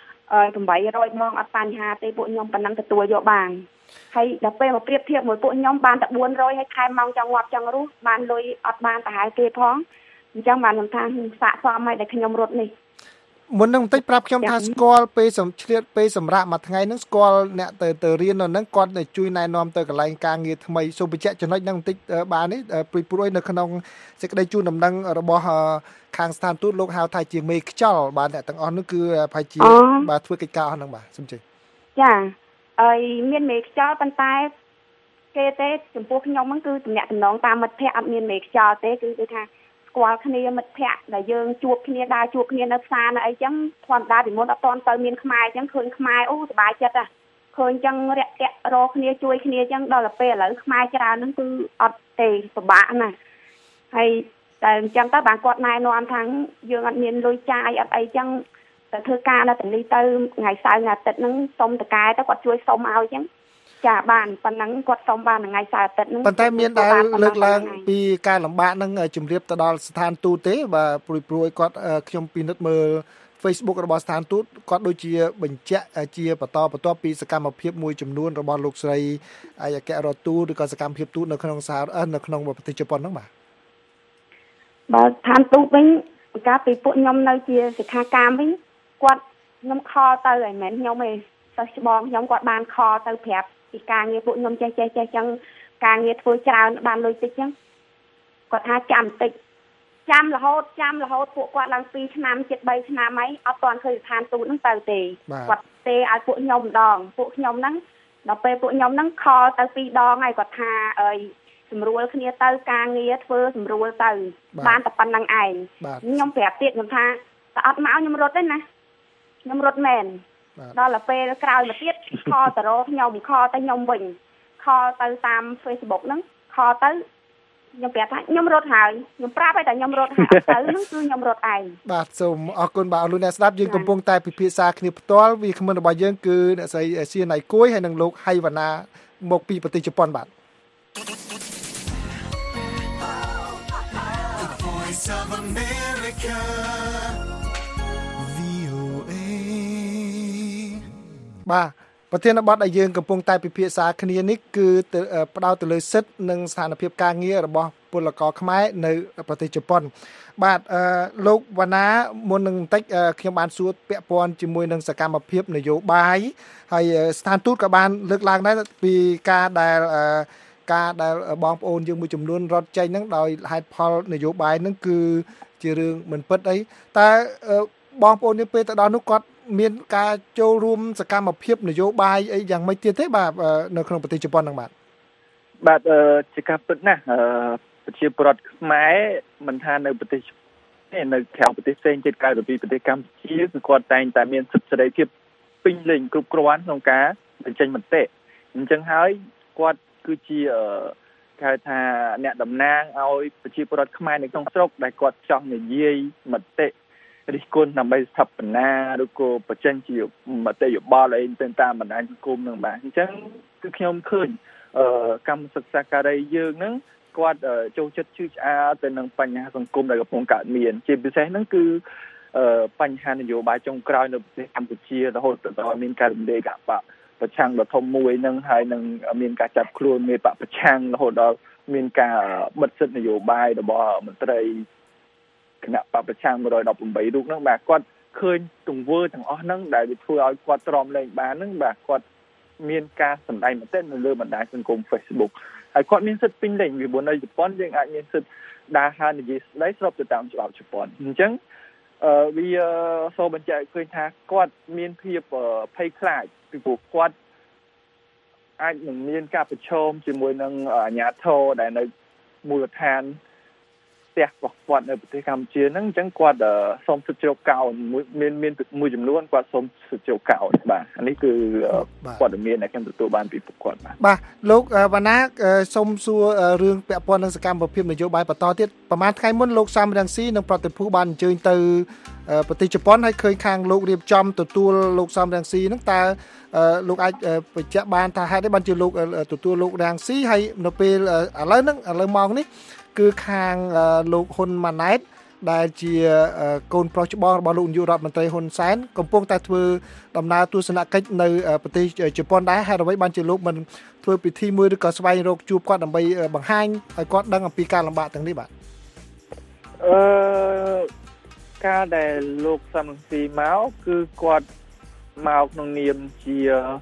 800ម៉ោងអត់បញ្ហាទេពួកខ្ញុំប៉ុណ្ណឹងទទួលយកបានហើយដល់ពេលមកប្រៀបធៀបមួយពួកខ្ញុំបានតែ400ហើយខែម៉ោងចង់ងាប់ចង់រស់បានលុយអត់បានទៅហៅគេផងអញ្ចឹងបានខ្ញុំថាសាកសមឲ្យតែខ្ញុំរត់នេះមុននឹងបន្តិចប្រាប់ខ្ញុំថាស្គាល់ពេលឆ្លៀតពេលសម្រាប់មួយថ្ងៃហ្នឹងស្គាល់អ្នកទៅរៀននៅហ្នឹងគាត់ជួយណែនាំទៅកន្លែងការងារថ្មីសូមបញ្ជាក់ចំណុចហ្នឹងបន្តិចបាននេះព្រួយនៅក្នុងសេចក្តីជូនដំណឹងរបស់ខាងស្ថានទូតលោកហៅថាជាមេខ្យល់បាទអ្នកទាំងអស់នោះគឺប្រហែលជាបាទធ្វើកិច្ចការអស់ហ្នឹងបាទសូមជឿចាហើយមានមេខ្យល់ប៉ុន្តែគេទេចំពោះខ្ញុំហ្នឹងគឺតំណែងតំណងតាមមិត្តភ័ក្តិអត់មានមេខ្យល់ទេគឺថាស្គាល់គ្នាមិត្តភ័ក្តិដែលយើងជួបគ្នាដើរជួបគ្នានៅផ្សារនៅអីចឹងធម្មតាពីមុនអត់ទាន់ទៅមានខ្មែរចឹងឃើញខ្មែរអូសប្បាយចិត្តឃើញចឹងរាក់ទាក់រកគ្នាជួយគ្នាចឹងដល់ទៅពេលឥឡូវខ្មែរច្រើនហ្នឹងគឺអត់ទេពិបាកណាស់ហើយតែអញ្ចឹងទៅបានគាត់ណែនាំថាយើងអត់មានលុយចាយអត់អីចឹងទៅធ្វើការនៅទាំងនេះទៅថ្ងៃសៅរ៍ថ្ងៃអាទិត្យហ្នឹងសុំតកែទៅគាត់ជួយសុំឲ្យចឹងចាបានប៉ុណ្ណឹងគាត់សុំបានថ្ងៃសៅរ៍អាទិត្យហ្នឹងប៉ុន្តែមានដែលលើកឡើងពីការលំបាកហ្នឹងជម្រាបទៅដល់ស្ថានទូតទេបាទព្រួយគាត់ខ្ញុំពិនិត្យមើល Facebook របស់ស្ថានទូតគាត់ដូចជាបញ្ជាក់ជាបន្តបន្ទាប់ពីសកម្មភាពមួយចំនួនរបស់លោកស្រីអគ្គរដ្ឋទូតឬក៏សកម្មភាពទូតនៅក្នុងនៅក្នុងប្រទេសជប៉ុនហ្នឹងបាទស្ថានទូតវិញកាលពីពួកខ្ញុំនៅជាសិក្ខាកាមវិញគាត់ខ្ញុំខលទៅហើយមិនមែនខ្ញុំទេសិស្សច្បងខ្ញុំគាត់បានខលទៅប្រាប់ពីការងារពួកខ្ញុំចេះចឹងការងារធ្វើច្រើនបានលុយតិចចឹងគាត់ថាចាំតិចចាំរហូតពួកគាត់ឡើង2ឆ្នាំជិត3ឆ្នាំហើយអត់ទាន់ឃើញស្ថានទូតហ្នឹងទៅទេគាត់ទេឲ្យពួកខ្ញុំម្ដងពួកខ្ញុំហ្នឹងដល់ពេលពួកខ្ញុំហ្នឹងខលទៅ2ដងហើយគាត់ថាអើយស្រួលគ្នាទៅការងារធ្វើស្រួលទៅបានតែប៉ុណ្្នឹងឯងខ្ញុំប្រាប់ទៀតខ្ញុំថាតែអត់មកខ្ញុំរត់ទេណាខ្ញុំរត់មែនដល់ទៅពេលក្រោយមកទៀតខលទៅរកខ្ញុំខលទៅខ្ញុំវិញខលទៅតាម Facebook ហ្នឹងខលទៅខ្ញុំប្រាប់ថាខ្ញុំរត់ហើយខ្ញុំប្រាប់ឲ្យតែខ្ញុំរត់ហើយទៅហ្នឹងគឺខ្ញុំរត់ឯងបាទសូមអរគុណបាទលោកអ្នកស្ដាប់យើងកំពុងតែពិភាក្សាគ្នាផ្ទាល់វាគ្មិនរបស់យើងគឺអ្នកស្រីសៀណៃគួយហើយនិងលោកហៃវណ្ណាមកពីប្រទេសជប៉ុនបាទបាទប្រធានបទដែលយើងកំពុងតែពិភាក្សាគ្នានេះគឺផ្ដោតទៅលើសិទ្ធិនិងស្ថានភាពការងាររបស់ពលករខ្មែរនៅប្រទេសជប៉ុនបាទលោកវណ្ណាមុននឹងបន្តិចខ្ញុំបានសួរពាក់ព័ន្ធជាមួយនឹងសកម្មភាពនយោបាយហើយស្ថានទូតក៏បានលើកឡើងដែរពីការដែលបងប្អូនយើងមួយចំនួនរត់ចេញហ្នឹងដោយហេតុផលនយោបាយហ្នឹងគឺជារឿងមិនពិតអីតែបងប្អូនយើងពេលទៅដល់នោះគាត់មានការចូលរួមសកម្មភាពនយោបាយអីយ៉ាងម៉េចទៀតទេបាទនៅក្នុងប្រទេសជប៉ុនហ្នឹងបាទជាការពិតណាស់ប្រជាពលរដ្ឋខ្មែរមិនថានៅប្រទេសនៅក្រៅប្រទេសផ្សេងទៀតក្រៅពីប្រទេសកម្ពុជាគឺគាត់តែងតែមានសិទ្ធិសេរីភាពពេញលេញគ្រប់គ្រាន់ក្នុងការបញ្ចេញមតិអញ្ចឹងហើយគាត់គឺជាគេហៅថាអ្នកតំណាងឲ្យប្រជាពលរដ្ឋខ្មែរនៅក្នុងស្រុកដែលគាត់ចង់និយាយមតិរិះគន់ដើម្បីស្ថាបនាឬក៏បញ្ចេញជាមតិយោបល់អីទៅតាមបណ្ដាញសង្គមនឹងបាទអញ្ចឹងគឺខ្ញុំឃើញកម្មសិក្សាការីយើងហ្នឹងគាត់ចូលចិត្តជឿឆ្អាលទៅនឹងបញ្ហាសង្គមដែលកំពុងកើតមានជាពិសេសហ្នឹងគឺបញ្ហានយោបាយចុងក្រោយនៅប្រទេសកម្ពុជារហូតដល់មានការរំលាយគណបកប្រឆាំងដ៏ធំមួយហ្នឹងហើយនឹងមានការចាប់ខ្លួនមេបកប្រឆាំងរហូតដល់មានការបិទសិទ្ធិនយោបាយរបស់មន្ត្រីគណៈបកប្រឆាំង118រូបហ្នឹងបាទគាត់ឃើញទង្វើទាំងអស់ហ្នឹងដែលវាធ្វើឲ្យគាត់ទ្រាំលែងបានហ្នឹងបាទគាត់មានការសម្ដែងមតិនៅលើបណ្ដាញសង្គម Facebook ហើយគាត់មានសិទ្ធិពេញលេញវាបើនៅជប៉ុនយើងអាចមានសិទ្ធិដើរហើរនិយាយស្ដីស្របទៅតាមច្បាប់ជប៉ុនអញ្ចឹងវាសូមបញ្ជាក់ឃើញថាគាត់មានភាពភ័យខ្លាចពីព្រោះគាត់អាចនឹងមានការប្រឈមជាមួយនឹងអាជ្ញាធរដែលនៅមូលដ្ឋានផ្ទះរបស់គាត់នៅប្រទេសកម្ពុជាហ្នឹងអញ្ចឹងគាត់សូមសិទ្ធិជ្រកកោនមានមួយចំនួនគាត់សូមសិទ្ធិជ្រកកោនបាទអានេះគឺព័ត៌មានដែលខ្ញុំទទួលបានពីពួកគាត់បាទលោកវណ្ណាសូមសួររឿងពាក់ព័ន្ធនឹងសកម្មភាពនយោបាយបន្តទៀតប្រហែលថ្ងៃមុនលោកសំរងស៊ីនិងប្រតិភូបានអញ្ជើញទៅប្រទេសជប៉ុនហើយឃើញខាងលោករៀបចំទទួលលោកសំរងស៊ីហ្នឹងតើលោកអាចបញ្ជាក់បានថាហេតុអីបានជាលោកទទួលលោករងស៊ីហើយនៅពេលឥឡូវម៉ោងនេះគឺខាងលោកហ៊ុនម៉ាណែតដែលជាកូនប្រុសច្បងរបស់លោកនាយករដ្ឋមន្ត្រីហ៊ុនសែនកំពុងតែធ្វើដំណើរទស្សនកិច្ចនៅប្រទេសជប៉ុនដែរហើយអ្វីបានជាលោកមិនធ្វើពិធីមួយឬក៏ស្វែងរកជួបគាត់ដើម្បីបង្ហាញឲ្យគាត់ដឹងអំពីការលំបាកទាំងនេះបាទការដែលលោកសំរងស៊ីមកគឺគាត់មកក្នុងនាមជា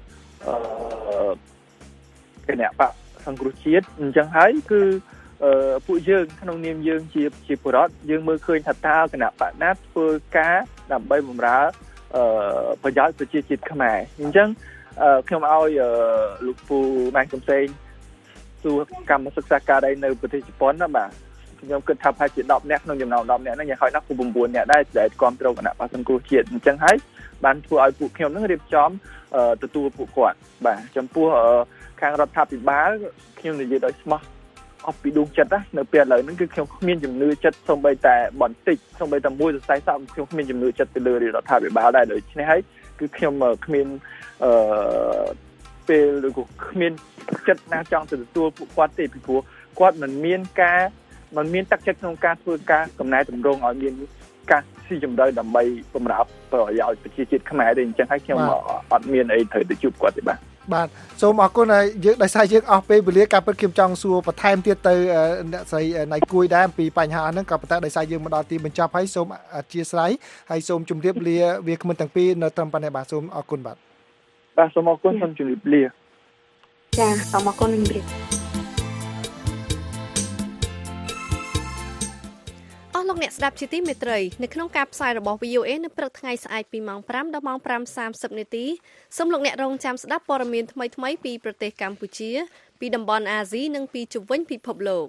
គណៈបកសង្គ្រោះជាតិអញ្ចឹងហើយគឺពួកយើងក្នុងនាមយើងជាពលរដ្ឋយើងមើលឃើញថាតើគណៈបកណាធ្វើការដើម្បីបម្រើប្រយោជន៍ប្រជាជាតិខ្មែរអញ្ចឹងខ្ញុំឲ្យលោកពូម៉ែកំសែងសួរកម្មសិក្សាការីនៅប្រទេសជប៉ុនណាបាទខ្ញុំគិតថាប្រហែលជា10នាក់ក្នុងចំណោម10នាក់ហ្នឹងយ៉ាងហោចណាស់គឺ9នាក់ដែរដែលគ្រប់គ្រងគណៈបកសង្គ្រោះជាតិអញ្ចឹងហើយបានធ្វើឲ្យពួកខ្ញុំហ្នឹងរៀបចំទទួលពួកគាត់បាទចំពោះខាងរដ្ឋាភិបាលខ្ញុំនិយាយដោយស្មោះអស់ពីដួងចិត្តណានៅពេលឥឡូវហ្នឹងគឺខ្ញុំគ្មានជំនឿចិត្តសូម្បីតែបន្តិចសូម្បីតែមួយសរសៃសក់ខ្ញុំគ្មានជំនឿចិត្តទៅលើរដ្ឋាភិបាលដែរដូច្នេះហើយគឺខ្ញុំគ្មានពេលឬក៏គ្មានចិត្តណាចង់ទៅទទួលពួកគាត់ទេពីព្រោះគាត់មិនមានទឹកចិត្តក្នុងការធ្វើការកំណែតម្រង់ឲ្យមានការស៊ីជម្រៅដើម្បីបម្រើប្រយោជន៍ប្រជាជាតិខ្មែរទេអញ្ចឹងហើយខ្ញុំអត់មានអីត្រូវទៅជួបគាត់ទេបាទសូមអរគុណហើយយើងដោយសារយើងអស់ពេលវេលាការពិតខ្ញុំចង់សួរបន្ថែមទៀតទៅអ្នកស្រីណៃគួយដែរពីបញ្ហាហ្នឹងក៏ប៉ុន្តែដោយសារយើងមកដល់ទីបញ្ចប់ហើយសូមអធិស្ឋានហើយសូមជម្រាបលាវាគ្មិនទាំងពីរនៅត្រឹមប៉ុណ្ណេះបាទសូមអរគុណបាទសូមអរគុណសូមជម្រាបលាចាសូមអរគុណជម្រាបលោកអ្នកស្ដាប់ជាទីមេត្រីនៅក្នុងការផ្សាយរបស់ VOA នៅព្រឹកថ្ងៃស្អែកពីម៉ោង 5 ដល់ម៉ោង 5:30 នាទីសូមលោកអ្នករងចាំស្ដាប់ព័ត៌មានថ្មីៗពីប្រទេសកម្ពុជាពីតំបន់អាស៊ីនិងពីជុំវិញពិភពលោក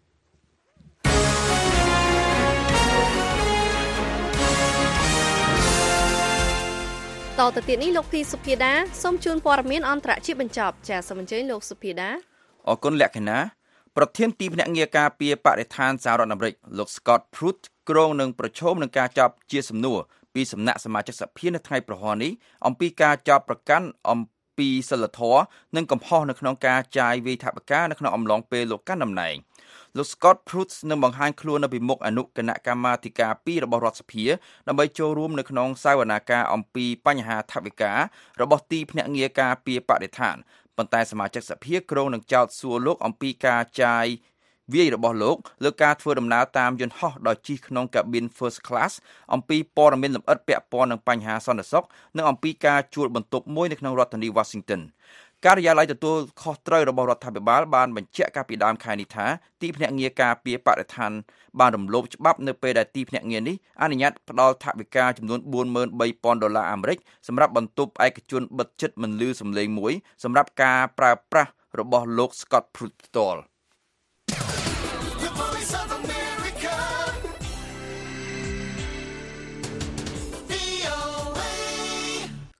តទៅទៀតនេះលោកធីសុភាដាសូមជូនព័ត៌មានអន្តរជាតិបញ្ចប់ចាសសូមអញ្ជើញលោកសុភាដាអរគុណលក្ខណៈប្រធានទីភ្នាក់ងារការពារបរិស្ថានសហរដ្ឋអាមេរិកលោក Scott Pruitt គ្រងនឹងប្រឈមនឹងការចាប់ជាសំណួរពីសំណាក់សមាជិកសភានៅថ្ងៃប្រហ័ននេះអំពីការចាប់ប្រកាន់អំពីសិលធម៌និងកំហុសនៅក្នុងការចាយវាយថវិកានៅក្នុងអំឡុងពេលលោកកាន់តំណែងលោក Scott Pruitt នឹងបង្ហាញខ្លួននៅពីមុខអនុគណៈកម្មាធិការ2របស់រដ្ឋសភាដើម្បីចូលរួមនៅក្នុងសវនាការអំពីបញ្ហាថវិការបស់ទីភ្នាក់ងារការពារបរិស្ថានប៉ុន្តែសមាជិកសភាគ្រងនឹងចោទសួរលោកអំពីការចាយវាយរបស់លោកលើការធ្វើដំណើរតាមយន្តហោះដោយជិះក្នុង cabin first class អំពីព័ត៌មានលម្អិតពាក់ព័ន្ធនឹងបញ្ហាសន្តិសុខនិងអំពីការជួលបន្ទប់មួយនៅក្នុងរដ្ឋធានី Washington ការិយាល័យទទួលខុសត្រូវរបស់រដ្ឋាភិបាលបានបញ្ជាក់កាលពីដើមខែនេះថាទីភ្នាក់ងារការពារបរិស្ថានបានរំលោភច្បាប់នៅពេលដែលទីភ្នាក់ងារនេះអនុញ្ញាតផ្ដល់ថវិកាចំនួន$43,000អាមេរិកសម្រាប់បន្ទប់ឯកជនបិទជិតមិនឮសំឡេងមួយសម្រាប់ការប្រើប្រាស់របស់លោក Scott Pruitt ផ្ទាល់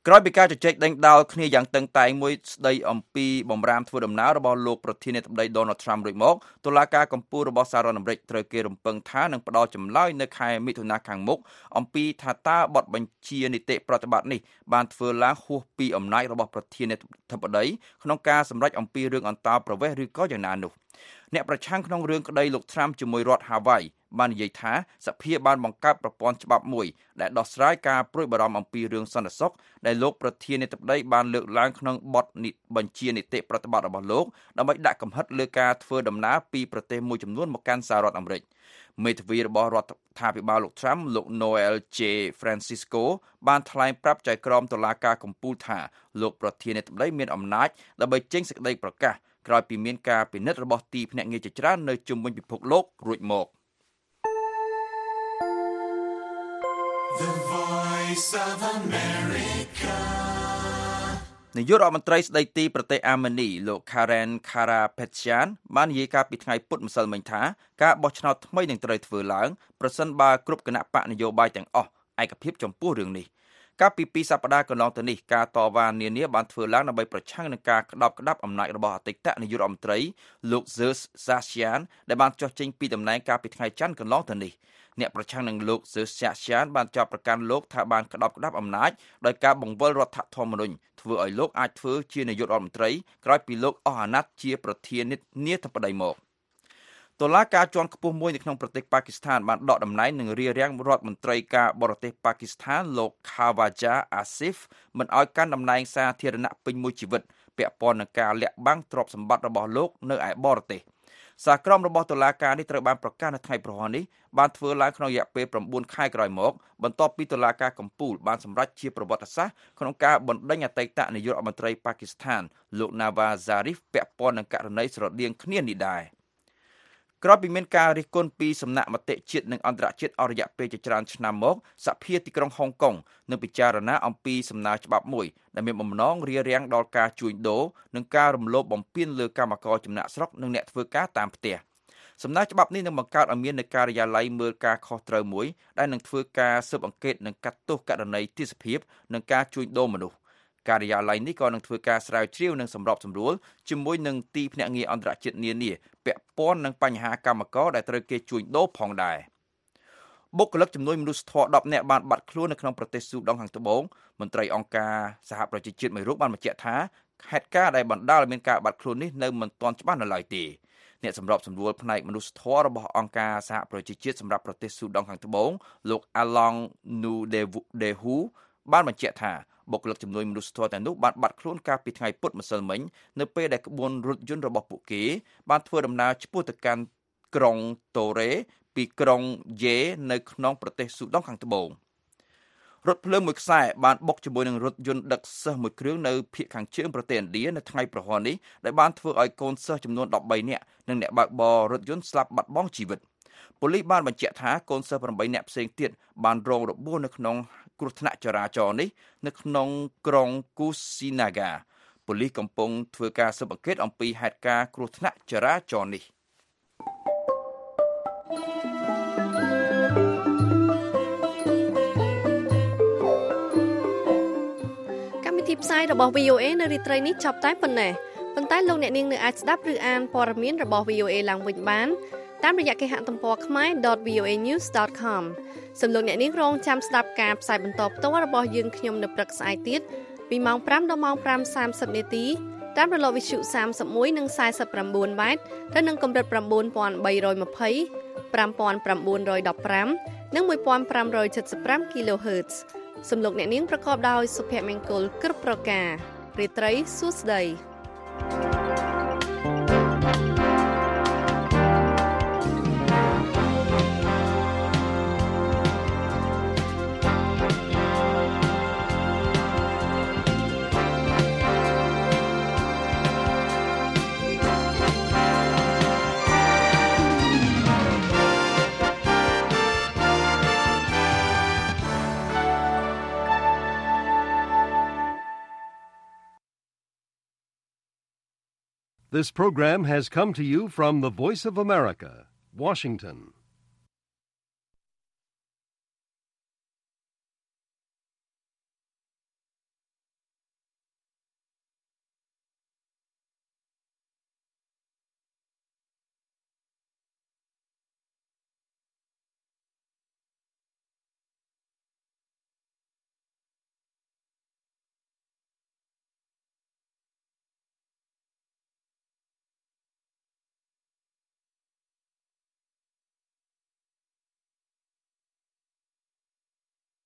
ក្រោយពីការជជែកដេញដោលគ្នាយ៉ាងតឹងតែងមួយស្ដីអំពីបំរាមធ្វើដំណើររបស់លោកប្រធានាធិបតី Donald Trump រួចមកតុលាការកំពូលរបស់សហរដ្ឋអាមេរិកត្រូវគេរំពឹងថានឹងផ្ដល់ចម្លើយនៅខែមិថុនាខាងមុខអំពីថាតើបទបញ្ជានីតិប្រតិបត្តិនេះបានធ្វើឡើងហួសពីអំណាចរបស់ប្រធានាធិបតីក្នុងការសម្រេចអំពីរឿងអន្តោប្រវេសន៍ឬក៏យ៉ាងណានោះអ្នកប្រឆាំងក្នុងរឿងក្តីលោក Trump ជាមួយរដ្ឋ Hawaii បាននិយាយថាសភាបានបង្កើតប្រព័ន្ធច្បាប់មួយដែលដោះស្រាយការព្រួយបារម្ភអំពីរឿងសន្តិសុខដែលលោកប្រធានាធិបតីបានលើកឡើងក្នុងបទបញ្ជានីតិប្រតិបត្តិរបស់លោកដើម្បីដាក់កំហិតលើការធ្វើដំណើរពីប្រទេសមួយចំនួនមកកាន់សហរដ្ឋអាមេរិកមេធាវីរបស់រដ្ឋាភិបាលលោក Trump លោក Noel J. Francisco បានថ្លែងប្រាប់ចៅក្រមតុលាការកំពូលថាលោកប្រធានាធិបតីមានអំណាចដើម្បីចេញសេចក្តីប្រកាសក្រោយពីមានការពិនិត្យរបស់ទីភ្នាក់ងារជាច្រើននៅជុំវិញពិភពលោករួចមក The Voice of America នាយករដ្ឋមន្ត្រីស្ដីទីប្រទេសអាមេនីលោក Karen Karapetyan បាននិយាយកាលពីថ្ងៃពុធម្សិលមិញថាការបោះឆ្នោតថ្មីនឹងត្រូវធ្វើឡើងប្រសិនបើគ្រប់គណៈបកនយោបាយទាំងអស់ឯកភាពចំពោះរឿងនេះកាលពី2សប្តាហ៍កន្លងទៅនេះការតវ៉ានានាបានធ្វើឡើងដើម្បីប្រឆាំងនឹងការក្តោបក្តាប់អំណាចរបស់អតីតនាយករដ្ឋមន្ត្រីលោក Zeus Sashian ដែលបានចុះចេញពីតំណែងកាលពីថ្ងៃច័ន្ទកន្លងទៅនេះអ្នកប្រឆាំងនឹងលោក Zeus Sashian បានចោទប្រកាន់លោកថាបានក្តោបក្តាប់អំណាចដោយការបង្វិលរដ្ឋធម្មនុញ្ញធ្វើឲ្យលោកអាចធ្វើជានាយករដ្ឋមន្ត្រីក្រោយពីលោកអស់អាណត្តិជាប្រធានាធិបតីមកតុលាការជាន់ខ្ពស់មួយនៅក្នុងប្រទេសប៉ាគីស្ថានបានដកតំណែងនិងរារាំងរដ្ឋមន្ត្រីការបរទេសប៉ាគីស្ថានលោក Khawaja Asif មិនឲ្យកាន់តំណែងសាធារណៈពេញមួយជីវិតពាក់ព័ន្ធនឹងការលាក់បាំងទ្រព្យសម្បត្តិរបស់លោកនៅឯបរទេសសាលក្រមរបស់តុលាការនេះត្រូវបានប្រកាសនៅថ្ងៃប្រហ័សនេះបានធ្វើឡើងក្នុងរយៈពេល9ខែក្រោយមកបន្ទាប់ពីតុលាការកំពូលបានសម្រេចជាប្រវត្តិសាស្ត្រក្នុងការបណ្តេញអតីតនាយករដ្ឋមន្ត្រីប៉ាគីស្ថានលោក Nawaz Sharif ពាក់ព័ន្ធនឹងករណីស្រដៀងគ្នានេះដែរក្រោយពីមានការរិះគន់ពីសំណាក់មតិជាតិនិងអន្តរជាតិអស់រយៈពេលជាច្រើនឆ្នាំមកសភាទីក្រុងហុងកុងនឹងពិចារណាអំពីសំណើច្បាប់មួយដែលមានបំណងរារាំងដល់ការជួញដូរនិងការរំលោភបំពានលើកម្មករចំណាក់ស្រុកនិងអ្នកធ្វើការតាមផ្ទះសំណើច្បាប់នេះនឹងបង្កើតឲ្យមាននៅការិយាល័យមើលការខុសត្រូវមួយដែលនឹងធ្វើការស៊ើបអង្កេតនិងកាត់ទោសករណីទាសភាពនិងការជួញដូរមនុស្សការិយាល័យនេះក៏នឹងធ្វើការស្រាវជ្រាវនិងសម្របសម្រួលជាមួយនឹងទីភ្នាក់ងារអន្តរជាតិនានាពាក់ព័ន្ធនឹងបញ្ហាកម្មករដែលត្រូវគេជួញដូរផងដែរបុគ្គលិកជំនួយមនុស្សធម៌10នាក់បានបាត់ខ្លួននៅក្នុងប្រទេសស៊ូដង់ខាងត្បូងមន្ត្រីអង្គការសហប្រជាជាតិមួយរូបបានបញ្ជាក់ថាហេតុការណ៍ដែលបណ្ដាលឲ្យមានការបាត់ខ្លួននេះនៅមិនទាន់ច្បាស់នៅឡើយទេអ្នកសម្របសម្រួលផ្នែកមនុស្សធម៌របស់អង្គការសហប្រជាជាតិសម្រាប់ប្រទេសស៊ូដង់ខាងត្បូងលោក Along Nudehu បានបញ្ជាក់ថាបុគ្គលិកជំនួយមនុស្សធម៌ទាំងនោះបានបាត់ខ្លួនកាលពីថ្ងៃពុធម្សិលមិញនៅពេលដែលក្បួនរថយន្តរបស់ពួកគេបានធ្វើដំណើរឆ្ពោះទៅកាន់ក្រុងតូរ៉េពីក្រុងយេនៅក្នុងប្រទេសស៊ូដង់ខាងត្បូងរថភ្លើងមួយខ្សែបានបុកជាមួយនឹងរថយន្តដឹកសិស្សមួយគ្រឿងនៅភាគខាងជើងប្រទេសឥណ្ឌានៅថ្ងៃប្រហ័សនេះដែលបានធ្វើឲ្យកូនសិស្សចំនួន13នាក់និងអ្នកបើកបររថយន្តស្លាប់បាត់បង់ជីវិតប៉ូលីសបានបញ្ជាក់ថាកូនសិស្ស8នាក់ផ្សេងទៀតបានរងរបួសនៅក្នុងគ្រោះថ្នាក់ចរាចរណ៍នេះនៅក្នុងក្រុងគូស៊ីណាហ្កាប៉ូលីសកំពុងធ្វើការស៊ើបអង្កេតអំពីហេតុការណ៍គ្រោះថ្នាក់ចរាចរណ៍នេះកម្មវិធីផ្សាយរបស់ VOA នៅរាត្រីនេះចប់តែប៉ុណ្ណេះប៉ុន្តែលោកអ្នកនាងនៅអាចស្ដាប់ឬអានព័ត៌មានរបស់ VOA ឡើងវិញបានតាមរយៈគេហទំព័រ khmer.voanews.com សូមលោកអ្នកនាងរងចាំស្ដាប់ការផ្សាយបន្តផ្ទាល់របស់យើងខ្ញុំនៅព្រឹកស្អែកទៀតពីម៉ោង 5 ដល់ម៉ោង 5:30 នាទីតាមរលកវិទ្យុ31និង49 ម៉ែត្រទៅនឹងកម្រិត 9320 5915 និង 1575 kHz សូមលោកអ្នកនាងប្រកបដោយសុភមង្គលគ្រប់ប្រការរាត្រីសួស្តី This program has come to you from the Voice of America, Washington.